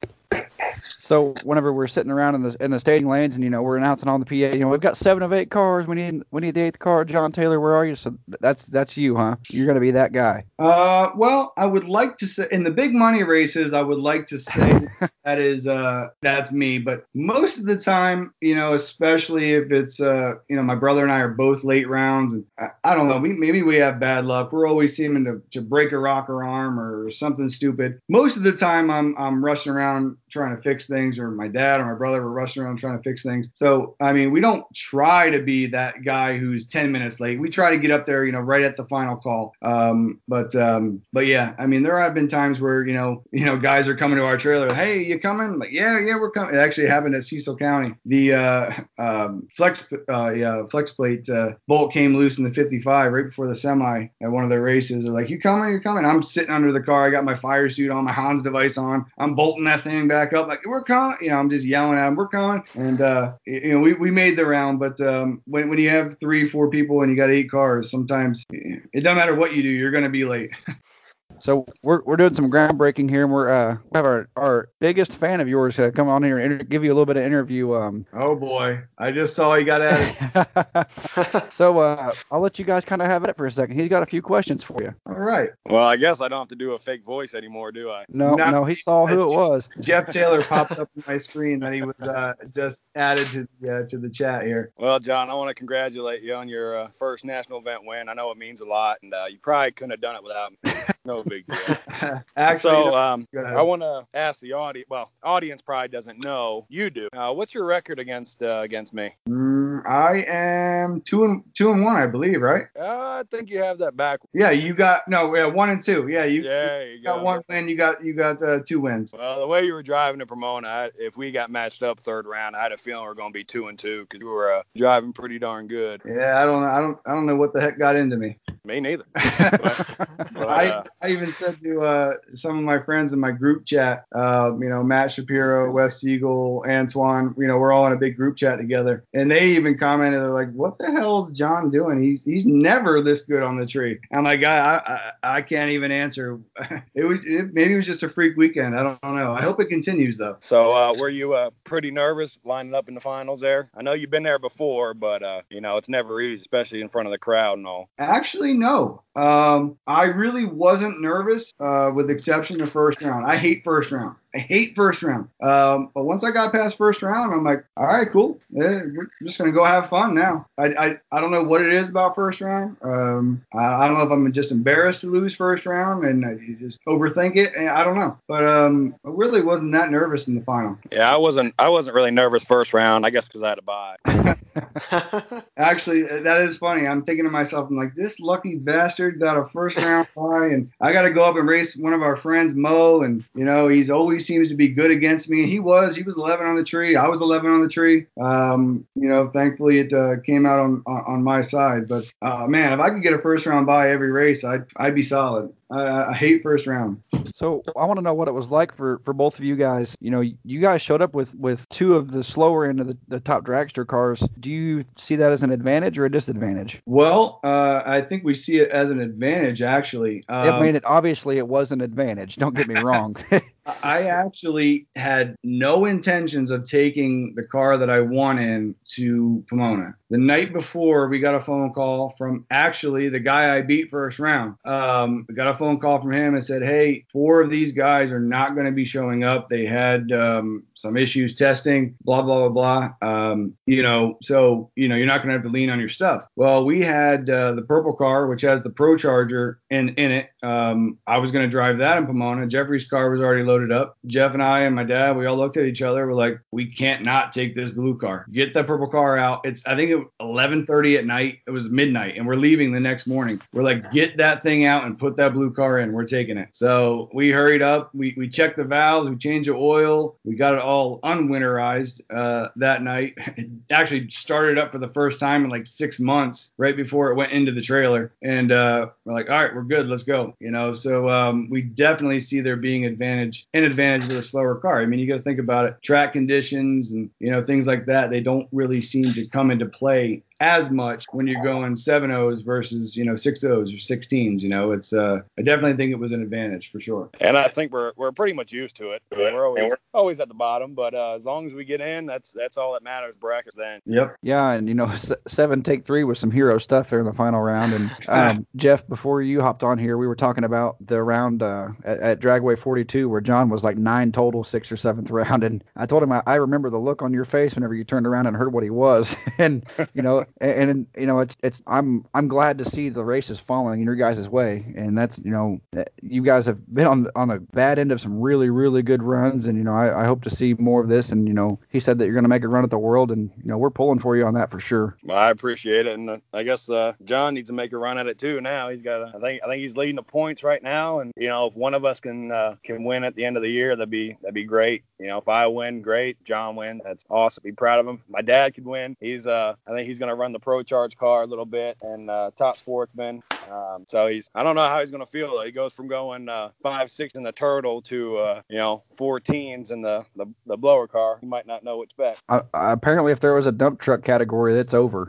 So whenever we're sitting around in the in the staging lanes and you know we're announcing on the P A, you know we've got seven of eight cars. We need we need the eighth car. John Taylor, where are you? So that's that's you, huh? You're gonna be that guy. Uh, well, I would like to say in the big money races, I would like to say that is uh that's me. But most of the time, you know, especially if it's uh you know my brother and I are both late rounds, and I, I don't know, we, maybe we have bad luck. We're always seeming to, to break a rocker arm or something stupid. Most of the time, I'm I'm rushing around trying to fix things, or my dad or my brother were rushing around trying to fix things. So, I mean, we don't try to be that guy who's ten minutes late. We try to get up there, you know, right at the final call. Um, but, um, but yeah, I mean, there have been times where, you know, you know, guys are coming to our trailer. Hey, you coming? I'm like, yeah, yeah, we're coming. It actually happened at Cecil County. The, uh, um, flex, uh, yeah, flex plate, uh, bolt came loose in the fifty-five right before the semi at one of their races. They're like, you coming? You're coming. I'm sitting under the car. I got my fire suit on, my Hans device on. I'm bolting that thing back up. Like, we're coming. You know, I'm just yelling at them, we're coming. And, uh, you know, we, we made the round, but um, when, when you have three, four people and you got eight cars, sometimes it doesn't matter what you do, you're going to be late. So we're we're doing some groundbreaking here, and we're uh we have our, our biggest fan of yours uh, come on here and inter- give you a little bit of interview. Um. Oh boy, I just saw he got at it. So uh, I'll let you guys kind of have it for a second. He's got a few questions for you. All right. Well, I guess I don't have to do a fake voice anymore, do I? No, no, no he saw who it was. Jeff Taylor popped up on my screen that he was uh, just added to the uh, to the chat here. Well, John, I want to congratulate you on your uh, first national event win. I know it means a lot, and uh, you probably couldn't have done it without me. No big deal. Actually, so um, I want to ask the audience. Well, audience probably doesn't know. You do. Uh, what's your record against uh, against me? Mm, I am two and two and one, I believe, right? Uh, I think you have that back. Yeah, you got no. Yeah, one and two. Yeah, you, yeah, you, you got go. one win. You got you got uh, two wins. Well, the way you were driving to Pomona, I, if we got matched up third round, I had a feeling we were going to be two and two because you were uh, driving pretty darn good. Yeah, I don't I don't I don't know what the heck got into me. Me neither. but, but, I, uh, I even said to uh, some of my friends in my group chat, uh, you know, Matt Shapiro, Wes Siegel, Antoine, you know, we're all in a big group chat together. And they even commented, they're like, what the hell is John doing? He's he's never this good on the tree. I'm like, I I, I can't even answer. It was it, maybe it was just a freak weekend. I don't, I don't know. I hope it continues, though. So uh, were you uh, pretty nervous lining up in the finals there? I know you've been there before, but, uh, you know, it's never easy, especially in front of the crowd and all. Actually, no. Um, I really wasn't nervous, uh, with the exception of first round. I hate first round. I hate first round. Um, but once I got past first round, I'm like, all right, cool. Yeah, we're just going to go have fun now. I, I I don't know what it is about first round. Um, I, I don't know if I'm just embarrassed to lose first round and I just overthink it. I don't know. But um, I really wasn't that nervous in the final. Yeah, I wasn't I wasn't really nervous first round, I guess because I had to buy. Actually, that is funny. I'm thinking to myself, I'm like, this lucky bastard got a first round bye, and I got to go up and race one of our friends, Mo, and, you know, he's always seems to be good against me. And he was. He was eleven on the tree. I was eleven on the tree. Um, you know, thankfully it uh, came out on, on on my side. But, uh, man, if I could get a first round bye every race, I'd, I'd be solid. I, I hate first round. So I want to know what it was like for, for both of you guys. You know, you guys showed up with, with two of the slower end of the, the top dragster cars. Do you see that as an advantage or a disadvantage? Well, uh, I think we see it as an advantage, actually. Um, I mean, it, obviously it was an advantage. Don't get me wrong. I actually had no intentions of taking the car that I won in to Pomona. The night before, we got a phone call from actually the guy I beat first round. Um, we got a phone call from him and said, hey, four of these guys are not going to be showing up. They had um, some issues testing, blah, blah, blah, blah. Um, you know, so, you know, you're not going to have to lean on your stuff. Well, we had uh, the purple car, which has the Pro Charger in, in it. Um, I was going to drive that in Pomona. Jeffrey's car was already loaded up. Jeff and I and my dad, we all looked at each other. We're like, we can't not take this blue car. Get that purple car out. It's, I think it was eleven thirty at night. It was midnight and we're leaving the next morning. We're like, get that thing out and put that blue car in. We're taking it. So we hurried up. We, we checked the valves. We changed the oil. We got it all unwinterized uh, that night. It actually started up for the first time in like six months right before it went into the trailer. And uh, we're like, all right, we're good. Let's go. You know, so um, we definitely see there being advantage an advantage with a slower car. I mean, you got to think about it. Track conditions and, you know, things like that, they don't really seem to come into play as much when you're going seven O's versus, you know, six O's or sixteens. You know, it's uh, I definitely think it was an advantage for sure. And I think we're we're pretty much used to it. I mean, we're always always at the bottom, but uh, as long as we get in, that's that's all that matters. Brackets then. Yep. Yeah, and you know, seven take three was some hero stuff there in the final round. And um, Jeff, before you hopped on here, we were talking about the round uh, at, at Dragway forty-two where John was like nine total, sixth or seventh round. And I told him I, I remember the look on your face whenever you turned around and heard what he was. and you know, and, and you know, it's it's I'm I'm glad to see the races falling in your guys' way. And that's, you know, you guys have been on on the bad end of some really really good runs. And you know, I, I hope to see more of this. And you know, he said that you're going to make a run at the world, and you know, we're pulling for you on that for sure. Well, I appreciate it, and uh, I guess uh, John needs to make a run at it too. Now he's got, a, I think, I think he's leading the points right now, and you know, if one of us can uh, can win at the end of the year, that'd be that'd be great. You know, if I win, great. John wins, that's awesome. Be proud of him. My dad could win. He's, uh, I think he's going to run the Pro Charge car a little bit, and uh, top sportsman. Um, so he's, I don't know how he's going to feel. He goes from going uh, five, six in the Turtle to, uh, you know, fourteens in the, the the blower car. He might not know what's back. Uh, apparently, if there was a dump truck category, that's over.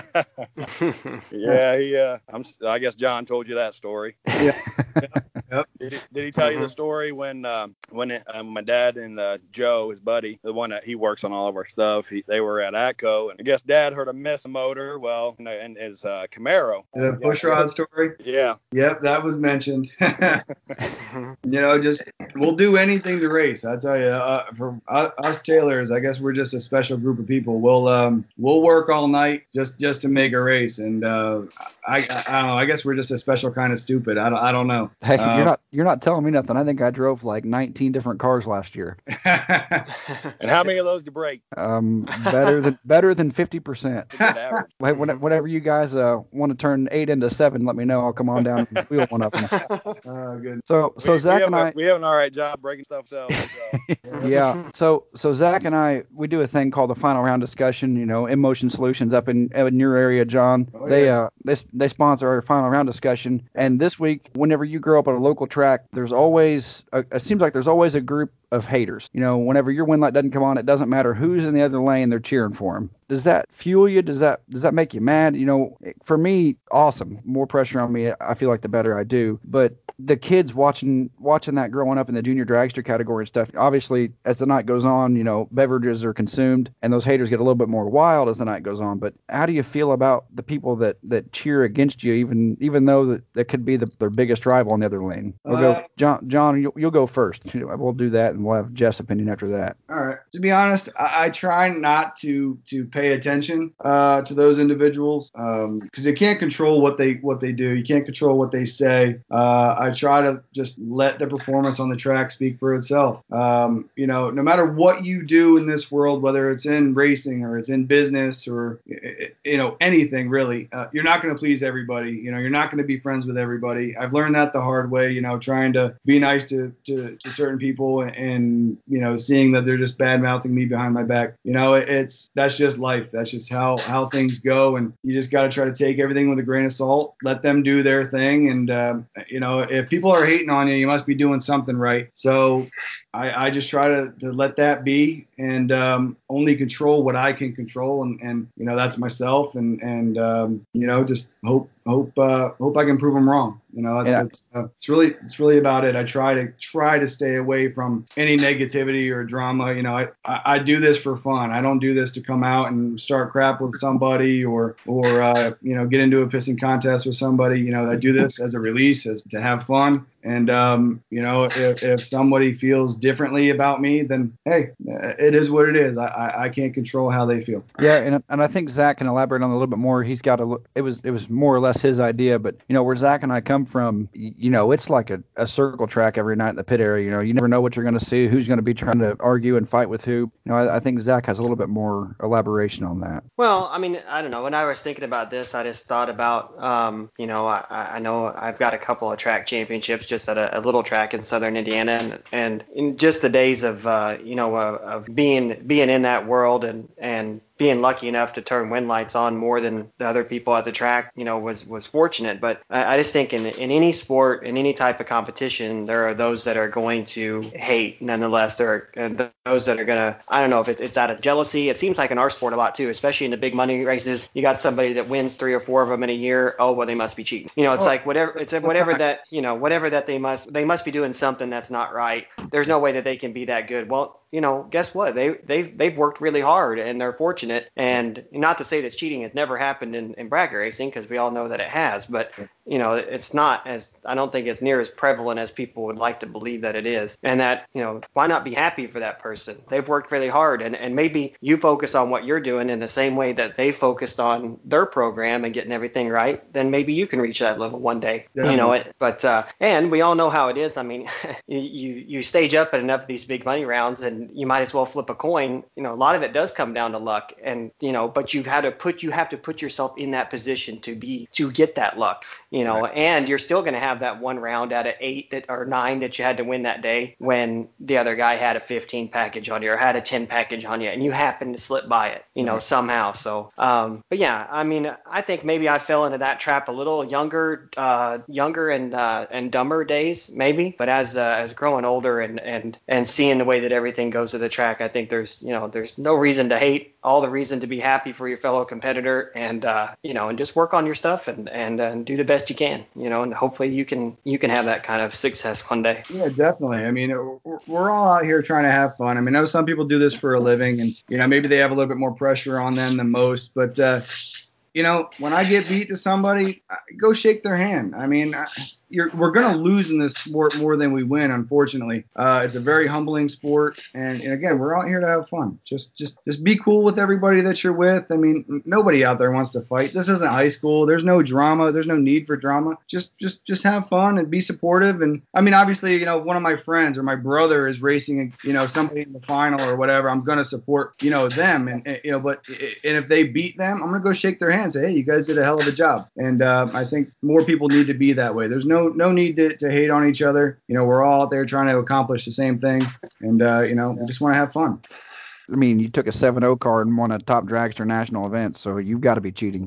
yeah, he. Uh, I'm. I guess John told you that story. Yeah. Yep. Did he, did he tell you the story when uh, when it, uh, my dad and uh, Joe, his buddy, the one that he works on all of our stuff, he, they were at ATCO, and I guess Dad heard a miss motor, well, in, in his uh, Camaro. The pushrod story? Yeah. Yep, that was mentioned. You know, just we'll do anything to race. I tell you, uh, for us Taylors, I guess we're just a special group of people. We'll um we'll work all night just just to make a race, and uh, I, I I don't know. I guess we're just a special kind of stupid. I don't I don't know. Hey, uh, you're not you're not telling me nothing. I think I drove like nineteen different cars last year. And how many of those did you break? Um, better than better than fifty percent. Good average. Whenever you guys uh want to turn eight into seven, let me know. I'll come on down and wheel one of them. Uh, good. So, so we, Zach we and have I, a, we have an all right job breaking stuff so. so. yeah. So, so Zach and I, we do a thing called the final round discussion. You know, In Motion Solutions up in in your area, John. Oh, they yeah. uh they they sponsor our final round discussion. And this week, whenever you grow up at a local track, there's always a, it seems like there's always a group of haters. You know, whenever your win light doesn't come on, it doesn't matter who's in the other lane, they're cheering for him. Does that fuel you? Does that does that make you mad? You know, for me, awesome. More pressure on me. I feel like the better I do. But the kids watching watching that growing up in the junior dragster category and stuff, obviously as the night goes on, you know, beverages are consumed and those haters get a little bit more wild as the night goes on. But how do you feel about the people that, that cheer against you, even even though that, that could be the, their biggest rival in the other lane? We'll Uh, go, John. John, you'll, you'll go first. We'll do that, and we'll have Jeff's opinion after that. All right. To be honest, I, I try not to to pay attention uh, to those individuals because um, you can't control what they what they do. You can't control what they say. Uh, I try to just let the performance on the track speak for itself. Um, you know, no matter what you do in this world, whether it's in racing or it's in business or you know anything really, uh, you're not going to please everybody. You know, you're not going to be friends with everybody. I've learned that the hard way. You know, trying to be nice to to, to certain people and, and you know seeing that they're just bad mouthing me behind my back. You know, it, it's that's just life. That's just how how things go, and you just got to try to take everything with a grain of salt. Let them do their thing, and um, you know, if people are hating on you, you must be doing something right. So I, I just try to, to let that be and um, only control what I can control, and, and you know that's myself, and and um, you know just hope hope uh, hope I can prove them wrong. You know, that's, Yeah. that's uh, it's really it's really about it. I try to try to stay away from any negativity or drama. You know, I, I, I do this for fun. I don't do this to come out and start crap with somebody or or uh, you know get into a pissing contest with somebody. You know, I do this as a release, as to have fun. And um, you know, if, if somebody feels differently about me, then hey, it is what it is. I, I, I can't control how they feel. Yeah, and and I think Zach can elaborate on it a little bit more. He's got a it was it was more or less his idea, but you know where Zach and I come from, you know, it's like a, a circle track every night in the pit area. You know, you never know what you're going to see, who's going to be trying to argue and fight with who. You know, I, I think Zach has a little bit more elaboration on that. Well, I mean, I don't know. When I was thinking about this, I just thought about, um, you know, I, I know I've got a couple of track championships just at a, a little track in southern Indiana, and, and in just the days of, uh, you know, uh, of being being in that world and and being lucky enough to turn wind lights on more than the other people at the track, you know, was, was fortunate. But I, I just think in, in any sport, in any type of competition, there are those that are going to hate. Nonetheless, there are those that are going to, I don't know if it, it's out of jealousy. It seems like in our sport a lot too, especially in the big money races. You got somebody that wins three or four of them in a year. Oh, well, they must be cheating. You know, it's Oh. like whatever, it's whatever that, you know, whatever that they must, they must be doing something that's not right. There's no way that they can be that good. Well, you know, guess what? They they've they've worked really hard and they're fortunate. And not to say that cheating has never happened in, in bracket racing, because we all know that it has. But you know, it's not as I don't think it's near as prevalent as people would like to believe that it is. And that, you know, why not be happy for that person? They've worked really hard, and and maybe you focus on what you're doing in the same way that they focused on their program and getting everything right. Then maybe you can reach that level one day. Yeah. You know it. But uh, and we all know how it is. I mean, you you you stage up at enough of these big money rounds, and you might as well flip a coin. You know, a lot of it does come down to luck, and you know, but you have to put you have to put yourself in that position to be to get that luck. You know, right. And you're still going to have that one round out of eight that or nine that you had to win that day when the other guy had a fifteen package on you or had a ten package on you, and you happened to slip by it. You know, right. somehow. So, um, but yeah, I mean, I think maybe I fell into that trap a little younger, uh, younger and uh, and dumber days, maybe. But as uh, as growing older and and and seeing the way that everything goes to the track, I think there's you know there's no reason to hate, all the reason to be happy for your fellow competitor, and uh, you know, and just work on your stuff and and, and do the best you can, you know, and hopefully you can you can have that kind of success one day. Yeah, definitely. I mean, we're, we're all out here trying to have fun. I mean, I know some people do this for a living, and you know, maybe they have a little bit more pressure on them than most, but uh, you know, when I get beat to somebody, go shake their hand. I mean, you're, we're gonna lose in this sport more than we win, unfortunately. Uh, it's a very humbling sport, and, and again, we're out here to have fun. Just just just be cool with everybody that you're with. I mean, nobody out there wants to fight. This isn't high school. There's no drama. There's no need for drama. Just just just have fun and be supportive. And I mean, obviously, you know, one of my friends or my brother is racing, you know, somebody in the final or whatever. I'm gonna support, you know, them, and, and you know, but and if they beat them, I'm gonna go shake their hands. Say, hey, you guys did a hell of a job. And uh, I think more people need to be that way. There's no no need to, to hate on each other. You know, we're all out there trying to accomplish the same thing, and uh, you know, we just want to have fun. I mean, you took a seven oh car and won a top dragster national event, so you've got to be cheating.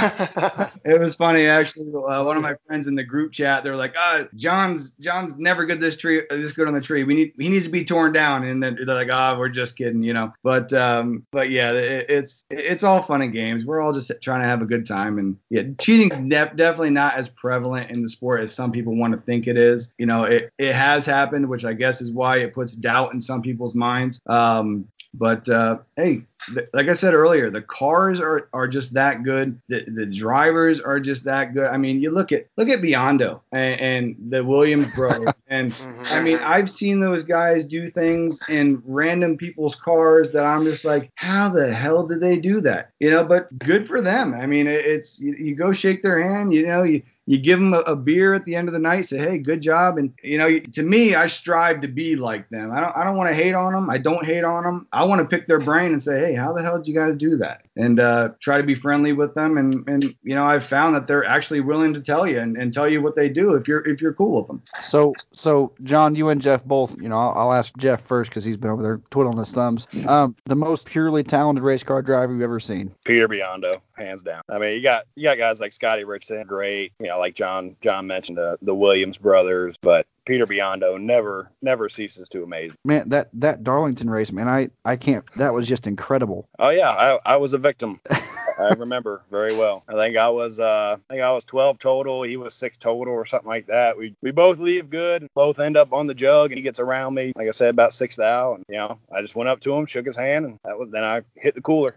It was funny, actually. Uh, one of my friends in the group chat, they're like, "Ah, John's John's never good this tree, this good on the tree. We need he needs to be torn down." And then they're like, "Ah, oh, we're just kidding," you know. But um, but yeah, it, it's it's all fun and games. We're all just trying to have a good time, and yeah, cheating's def- definitely not as prevalent in the sport as some people want to think it is. You know, it it has happened, which I guess is why it puts doubt in some people's minds. Um, But, uh, hey, th- like I said earlier, the cars are, are just that good. The, the drivers are just that good. I mean, you look at look at Biondo and, and the Williams brothers. And, I mean, I've seen those guys do things in random people's cars that I'm just like, how the hell did they do that? You know, but good for them. I mean, it, it's you, you go shake their hand, you know, you You give them a, a beer at the end of the night, say, hey, good job. And, you know, to me, I strive to be like them. I don't I don't want to hate on them. I don't hate on them. I want to pick their brain and say, hey, how the hell did you guys do that? And uh, try to be friendly with them. And, and, you know, I've found that they're actually willing to tell you and, and tell you what they do if you're if you're cool with them. So, so John, you and Jeff both, you know, I'll, I'll ask Jeff first because he's been over there twiddling his thumbs. Um, the most purely talented race car driver you've ever seen? Peter Biondo, hands down. I mean, you got you got guys like Scotty Richardson, great. You know, like John John mentioned the, the Williams brothers, but Peter Biondo never never ceases to amaze me. Man, that that Darlington race, man, I, I can't. That was just incredible. Oh yeah, I I was a victim. I remember very well. I think I was uh I think I was twelve total. He was six total or something like that. We we both leave good. Both end up on the jug, and he gets around me. Like I said, about sixth out, and you know, I just went up to him, shook his hand, and that was then I hit the cooler.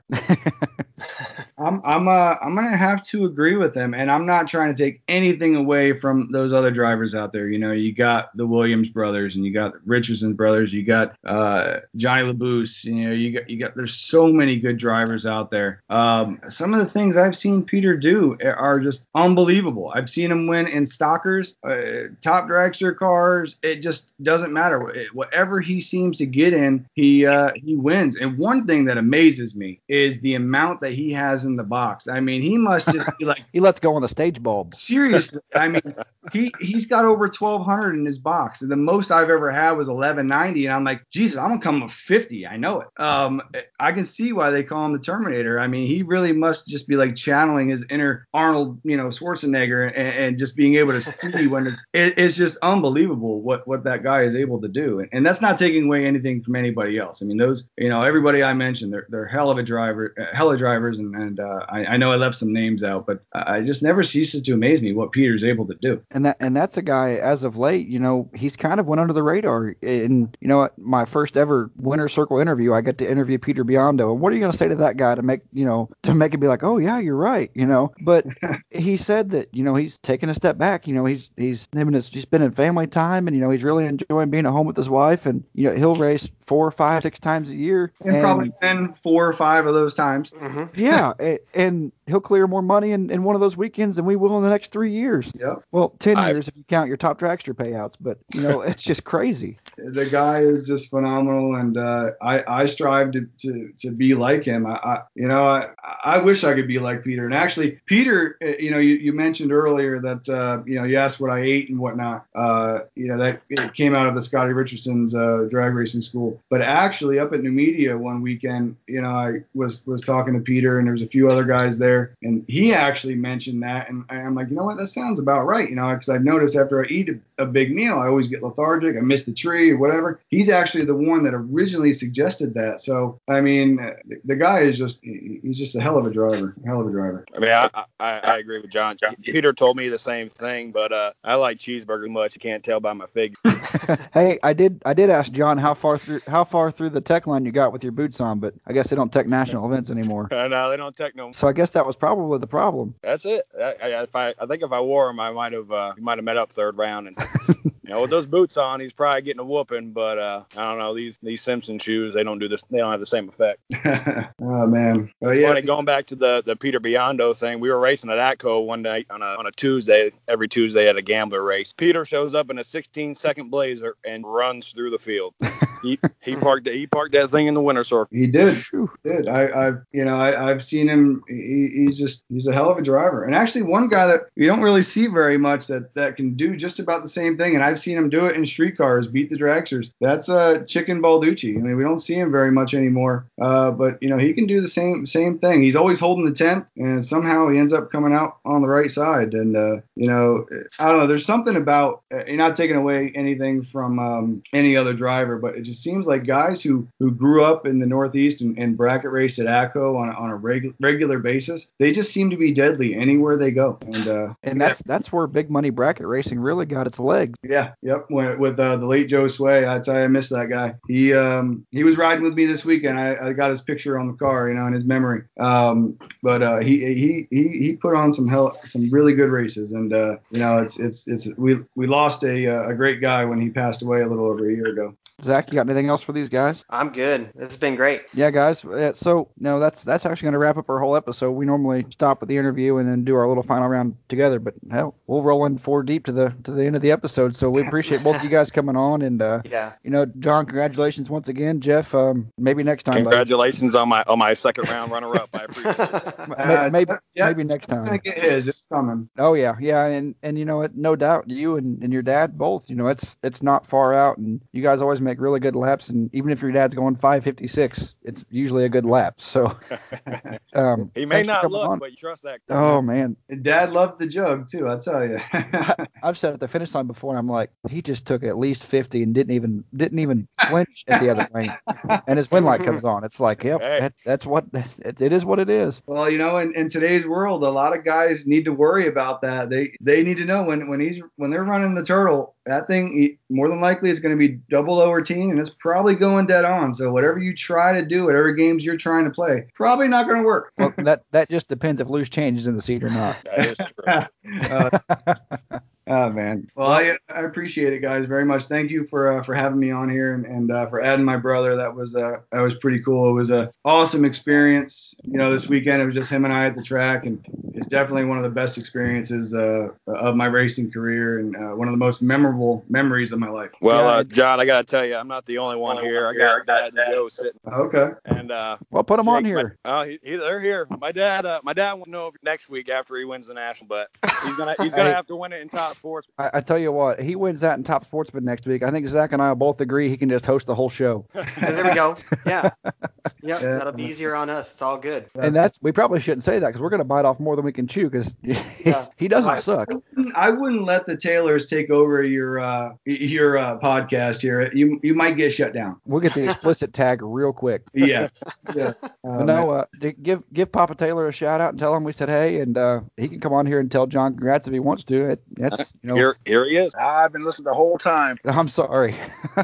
I'm I'm uh I'm gonna have to agree with him, and I'm not trying to take anything away from those other drivers out there. You know, you got the Williams brothers, and you got the Richardson brothers, you got uh Johnny Labuse. You know, you got you got there's so many good drivers out there. Um, some of the things I've seen Peter do are just unbelievable. I've seen him win in stockers, uh, top dragster cars. It just doesn't matter. Whatever he seems to get in, he uh, he wins. And one thing that amazes me is the amount that he has in the box. I mean, he must just be like he lets go on the stage bulb. Seriously, I mean, he he's got over twelve hundred in his box. The most I've ever had was eleven ninety, and I'm like, Jesus, I'm gonna come with fifty. I know it. Um, I can see why they call him the Terminator. I mean, he really must just be like channeling his inner Arnold, you know, Schwarzenegger, and, and just being able to see when it's, it, it's just unbelievable what what that guy is able to do. And, and that's not taking away anything from anybody else. I mean, those, you know, everybody I mentioned, they're they're hell of a driver, uh, hell of drivers, and and uh, I, I know I left some names out, but I just never ceases to amaze me what Peter's able to do. And that and that's a guy, as of late, you know, he's kind of went under the radar. And you know what, my first ever Winner's Circle interview, I got to interview Peter Biondo. And what are you going to say to that guy to make, you know, to make it be like, oh yeah, you're right, you know? But he said that, you know, he's taken a step back. You know, he's he's him and his, he's been in family time, and you know, he's really enjoying being at home with his wife. And you know, he'll race four, five, six times a year, and, and probably been four or five of those times. Mm-hmm. Yeah, and, and he'll clear more money in, in one of those weekends than we will in the next three years. Yeah. Well, ten I've, years if you count your top dragster payouts, but you know, it's just crazy. The guy is just phenomenal, and uh, I I strive to, to to be like him. I, I you know I I wish I could be like Peter. And actually, Peter, you know, you, you mentioned earlier that uh, you know, you asked what I ate and whatnot. Uh, you know, that it came out of the Scotty Richardson's uh, drag racing school. But actually, up at New Media one weekend, you know, I was was talking to Peter, and there was a few other guys there, and he actually mentioned that, and I'm like, you know what, that sounds about right, you know, because I've noticed after I eat a, a big meal, I always get lethargic, I miss the tree or whatever. He's actually the one that originally suggested that. So I mean, the, the guy is just he's just a hell of a driver, hell of a driver. I mean, I, I, I agree with John. Peter told me the same thing, but uh, I like cheeseburgers much. You can't tell by my figure. Hey, I did I did ask John how far through how far through the tech line you got with your boots on, but I guess they don't tech national events anymore. Uh, no, they don't tech no more. So I guess that that was probably the problem. That's it. I, I, if I, I think if I wore them, I might have, uh, might have met up third round. And you know, with those boots on, he's probably getting a whooping. But uh, I don't know, these these Simpson shoes, they don't do this. They don't have the same effect. Oh man. Oh, It's yeah. funny, going back to the, the Peter Biondo thing. We were racing at Atco one day on a on a Tuesday. Every Tuesday at a gambler race. Peter shows up in a sixteen second Blazer and runs through the field. he he parked he parked that thing in the winter circle. He did. He did. I, I've you know I, I've seen him. He, he's just he's a hell of a driver. And actually, one guy that you don't really see very much that that can do just about the same thing. And I've seen him do it in street cars, beat the dragsters. That's uh Chicken Balducci. I mean, we don't see him very much anymore. Uh, but you know he can do the same same thing. He's always holding the tenth, and somehow he ends up coming out on the right side. And uh, you know I don't know. There's something about uh, you're not taking away anything from um, any other driver, but it just seems like guys who who grew up in the Northeast and, and bracket raced at ACO on, on a reg- regular basis, they just seem to be deadly anywhere they go. And uh, And that's that's where big money bracket racing really got its legs. yeah, yep. When, with uh, the late Joe Sway, I tell you, I miss that guy. He um, he was riding with me this weekend. I, I got his picture on the car, you know, in his memory. Um, but uh, he he he he put on some hell, some really good races, and uh, you know, it's it's it's we we lost a uh, a great guy when he passed away a little over a year ago. Zach, you got anything else for these guys? I'm good. This has been great. Yeah, guys. uh, So, no, that's that's actually going to wrap up our whole episode. We normally stop with the interview and then do our little final round together, but hell, we'll roll in four deep to the to the end of the episode. So we appreciate both of you guys coming on, and uh, Yeah. you know, John, congratulations once again. Jeff, um, maybe next time. buddy. Congratulations on my on my second round runner up. I appreciate it. M- Uh, maybe yeah. maybe next He's gonna time. get his. It's coming. Oh yeah, yeah, and and you know what? No doubt, you and, and your dad both. You know, it's it's not far out, and you guys always make really good laps. And even if your dad's going five fifty-six, it's usually a good lap. So, um, He may thanks for not coming look, on. but you trust that. Oh man, And Dad loved the jug too. I tell you. I've said at the finish line before, I'm like, he just took at least fifty and didn't even didn't even flinch at the other lane, and his wind light comes on. It's like, yep, Hey. that, that's what that's, it, it is. What it is. Well, you know, in, in today's world, a lot of guys need to worry about that. They they need to know when when he's when they're running the turtle, that thing he, more than likely is going to be double over teen, and it's probably going dead on. So whatever you try to do, whatever games you're trying to play, probably not going to work. Well, that that just depends if loose change is in the seat or not. That is true. uh, Oh man. Well, I, I appreciate it, guys, very much. Thank you for uh, for having me on here and, and uh, for adding my brother. That was uh, that was pretty cool. It was a awesome experience. You know, this weekend it was just him and I at the track, and it's definitely one of the best experiences uh, of my racing career and uh, one of the most memorable memories of my life. Well, Yeah, uh, it- John, I got to tell you, I'm not the only one here. I got Dad and Joe sitting, Okay. and uh, Well, put them on Jake, my- here. oh, he, he, they're here. My dad, uh, my dad won't know if next week after he wins the national, but he's gonna he's gonna Hey. have to win it in top sports. I, I tell you what, he wins that in Top Sportsman next week. I think Zach and I will both agree he can just host the whole show. There we go. Yeah. Yep. Yeah. That'll be easier on us. It's all good. And that's we probably shouldn't say that because we're going to bite off more than we can chew because Yeah. he doesn't I- suck. I wouldn't let the Taylors take over your uh, your uh, podcast here. You you might get shut down. We'll get the explicit tag real quick. Yeah. Yeah. But no, uh, d- give give Papa Taylor a shout out and tell him we said hey, and uh, he can come on here and tell John congrats if he wants to. It, that's you know. Here, here he is. I've been listening the whole time. I'm sorry.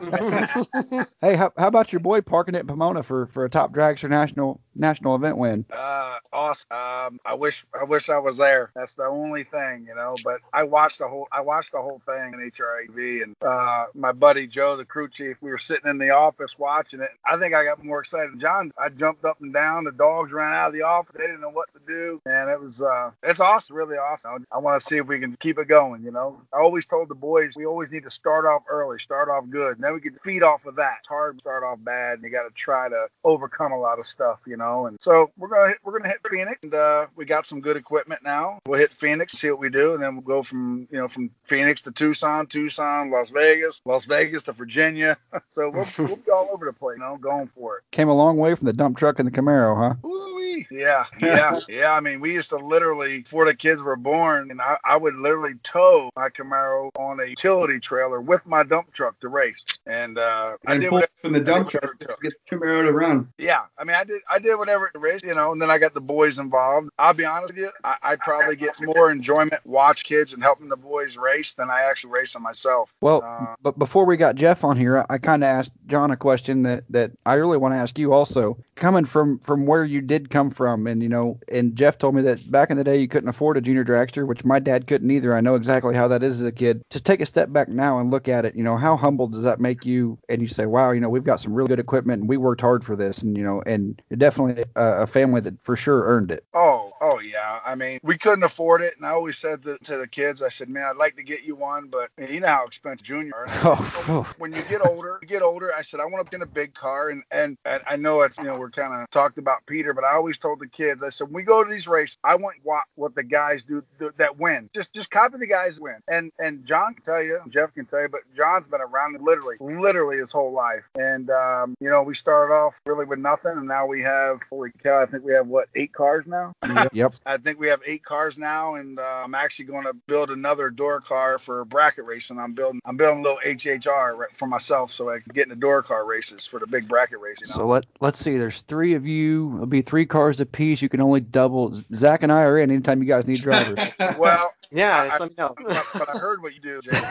Hey, how, how about your boy parking at Pomona for, for a top dragster national national event win? Uh, awesome. Um, I wish I wish I was there. That's the only thing, you know. But I watched the whole I watched the whole thing in H R A V, and uh, my buddy Joe, the crew chief, we were sitting in the office watching it. I think I got more excited than John. I jumped up and down. The dogs ran out of the office. They didn't know what to do, and it was uh, it's awesome, really awesome. I, I want to see if we can keep it going. You know, I always told the boys we always need to start off early, start off good, and then we can feed off of that. It's hard to start off bad, and you got to try to overcome a lot of stuff, you know. And so we're gonna hit, we're gonna hit Phoenix, and uh, we got some good equipment now. We'll hit Phoenix, see what we do, and then we'll go from you know from Phoenix to Tucson, Tucson, Las Vegas, Las Vegas to Virginia. So we'll, we'll be all over the place, you know, going for it. Came a long way from the dump truck and the Camaro, huh? Woo-wee. Yeah, yeah, yeah. I mean, we used to literally, before the kids were born, and I, I would literally tow my Camaro on a utility trailer with my dump truck to race. And uh, I And did pull whatever. from the dump I did truck whatever it just to get the Camaro to run. Yeah, I mean, I did, I did whatever to race, you know, and then I got the boys involved. I'll be honest with you, I, I probably get more enjoyment watch kids and helping the boys race than I actually race them myself. Well, uh, but before we got Jeff on here, I, I kind of asked John a question that, that I really want to ask you also. Coming from, from where you did come from, and you know, and Jeff told me that back in the day you couldn't afford a junior dragster, which my dad couldn't either. I know exactly how that is as a kid. To take a step back now and look at it, you know, how humble does that make you? And you say, wow, you know, we've got some really good equipment and we worked hard for this, and you know, and you're definitely a, a family that for sure earned it. Oh, oh yeah. I mean, we couldn't afford it, and I always said to, to the kids, I said, man, I'd like to get you one, but you know how expensive junior are. Oh, when you get older, you get older. I said, I want to get in a big car, and, and and I know it's, you know, we're kind of talked about Peter, but I always told the kids, I said, when we go to these races, I want what what the guys do, do that win. Just just copy the guys that win. And and John can tell you, Jeff can tell you, but John's been around literally, literally his whole life. And um, you know, we started off really with nothing, and now we have, holy cow, I think we have what, eight cars now. Yep. I think we have eight cars now, and uh, I'm actually going to build another door car for bracket racing. I'm building, I'm building a little H H R for myself, so I can get in the door car races for the big bracket racing. You know? So let let's see. There's three of you. It'll be three cars apiece. You can only double. Zach and I are in anytime you guys need drivers. Well, Yeah, I, just let me know. but, but I heard what you do, Jay.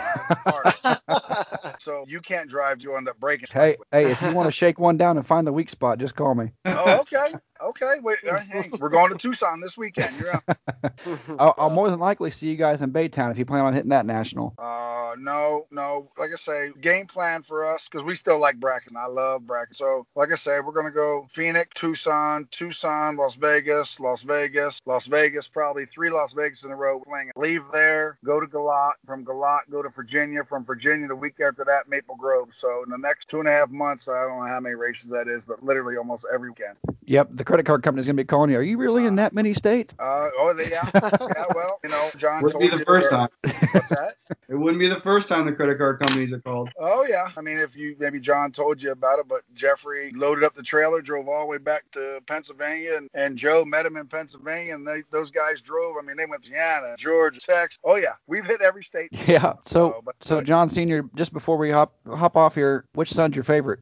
So you can't drive, you end up breaking. Hey, hey, if you want to shake one down and find the weak spot, just call me. Oh, okay. Okay. Wait, uh, hey, we're going to Tucson this weekend. You're out. I'll, I'll more than likely see you guys in Baytown if you plan on hitting that national. Uh, no, no. Like I say, game plan for us, because we still like bracket. I love bracket. So, like I say, we're going to go Phoenix, Tucson, Tucson, Las Vegas, Las Vegas, Las Vegas, probably three Las Vegas in a row. Leave there, go to Galat. From Galat, go to Virginia. From Virginia, the week after that, Maple Grove. So, in the next two and a half months, I don't know how many races that is, but literally almost every weekend. Yep, the credit card company's going to be calling you. Are you really in that many states? Uh, oh, they, yeah. Yeah, well, you know, John Wouldn't told be the you first there- time. What's that? It wouldn't be the first time the credit card companies are called. Oh, yeah. I mean, if you, maybe John told you about it, but Jeffrey loaded up the trailer, drove all the way back to Pennsylvania, and, and Joe met him in Pennsylvania, and they, those guys drove. I mean, they went to Indiana, Georgia, Texas. Oh, yeah. We've hit every state. Yeah. So, Oh, but- so John Senior, just before we hop hop off here, which son's your favorite?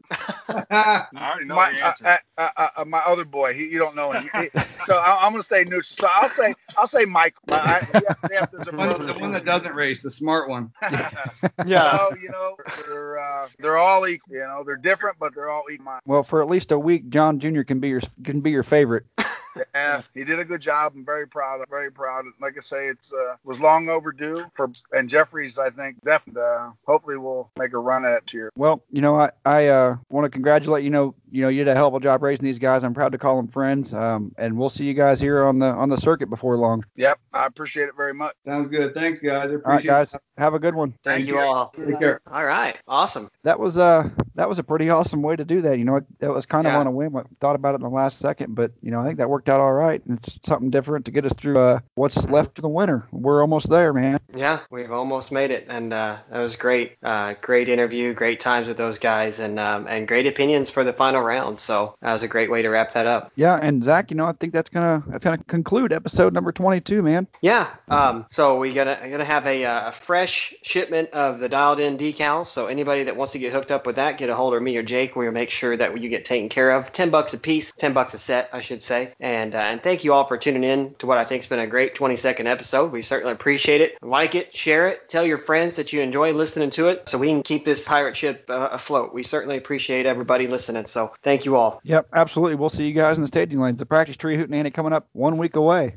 I already know My, the answer. uh, uh, uh, uh, my other boy, he, you don't know him. He- he- so I, I'm going to stay neutral. So I'll say, I'll say Michael. I, I, yeah, yeah, there's a The one, brother. the one that doesn't race, the smart one. Yeah. So, you know, they're uh, they're all equal. You know, they're different, but they're all equal. Well, for at least a week, John Junior can be your can be your favorite. Yeah, he did a good job. I'm very proud of, very proud. Like I say, it's uh, was long overdue for, and Jeffries, I think, definitely. Uh, hopefully, we'll make a run at it this year. Well, you know, I I uh, want to congratulate you. Know, you know, you did a hell of a job raising these guys. I'm proud to call them friends. Um, and we'll see you guys here on the on the circuit before long. Yep, I appreciate it very much. Sounds good. Thanks, guys. I All right, appreciate guys, it. have a good one. Thank Thank you you. all. Take care. All right. Awesome. That was uh that was a pretty awesome way to do that. You know, it, that was kind of Yeah. on a whim. I thought about it in the last second, but you know, I think that worked out all right. And it's something different to get us through uh, what's left of the winter. We're almost there, man. Yeah, we've almost made it, and uh, that was great. Uh, great interview, great times with those guys, and um, and great opinions for the final round. So that was a great way to wrap that up. Yeah, and Zach, you know, I think that's gonna that's gonna conclude episode number twenty-two, man. Yeah. Um, so we're gonna gonna have a, uh, a fresh shipment of the dialed in decals. So anybody that wants to get hooked up with that, get a hold of me or Jake. We'll make sure that you get taken care of. Ten bucks a piece, ten bucks a set, I should say. And uh, and thank you all for tuning in to what I think's been a great twenty second episode. We certainly appreciate it. Like it, share it, tell your friends that you enjoy listening to it, so we can keep this pirate ship uh, afloat. We certainly appreciate everybody listening. So thank you all. Yep, absolutely. We'll see you guys in the staging lanes. The practice tree hootenanny coming up one week away.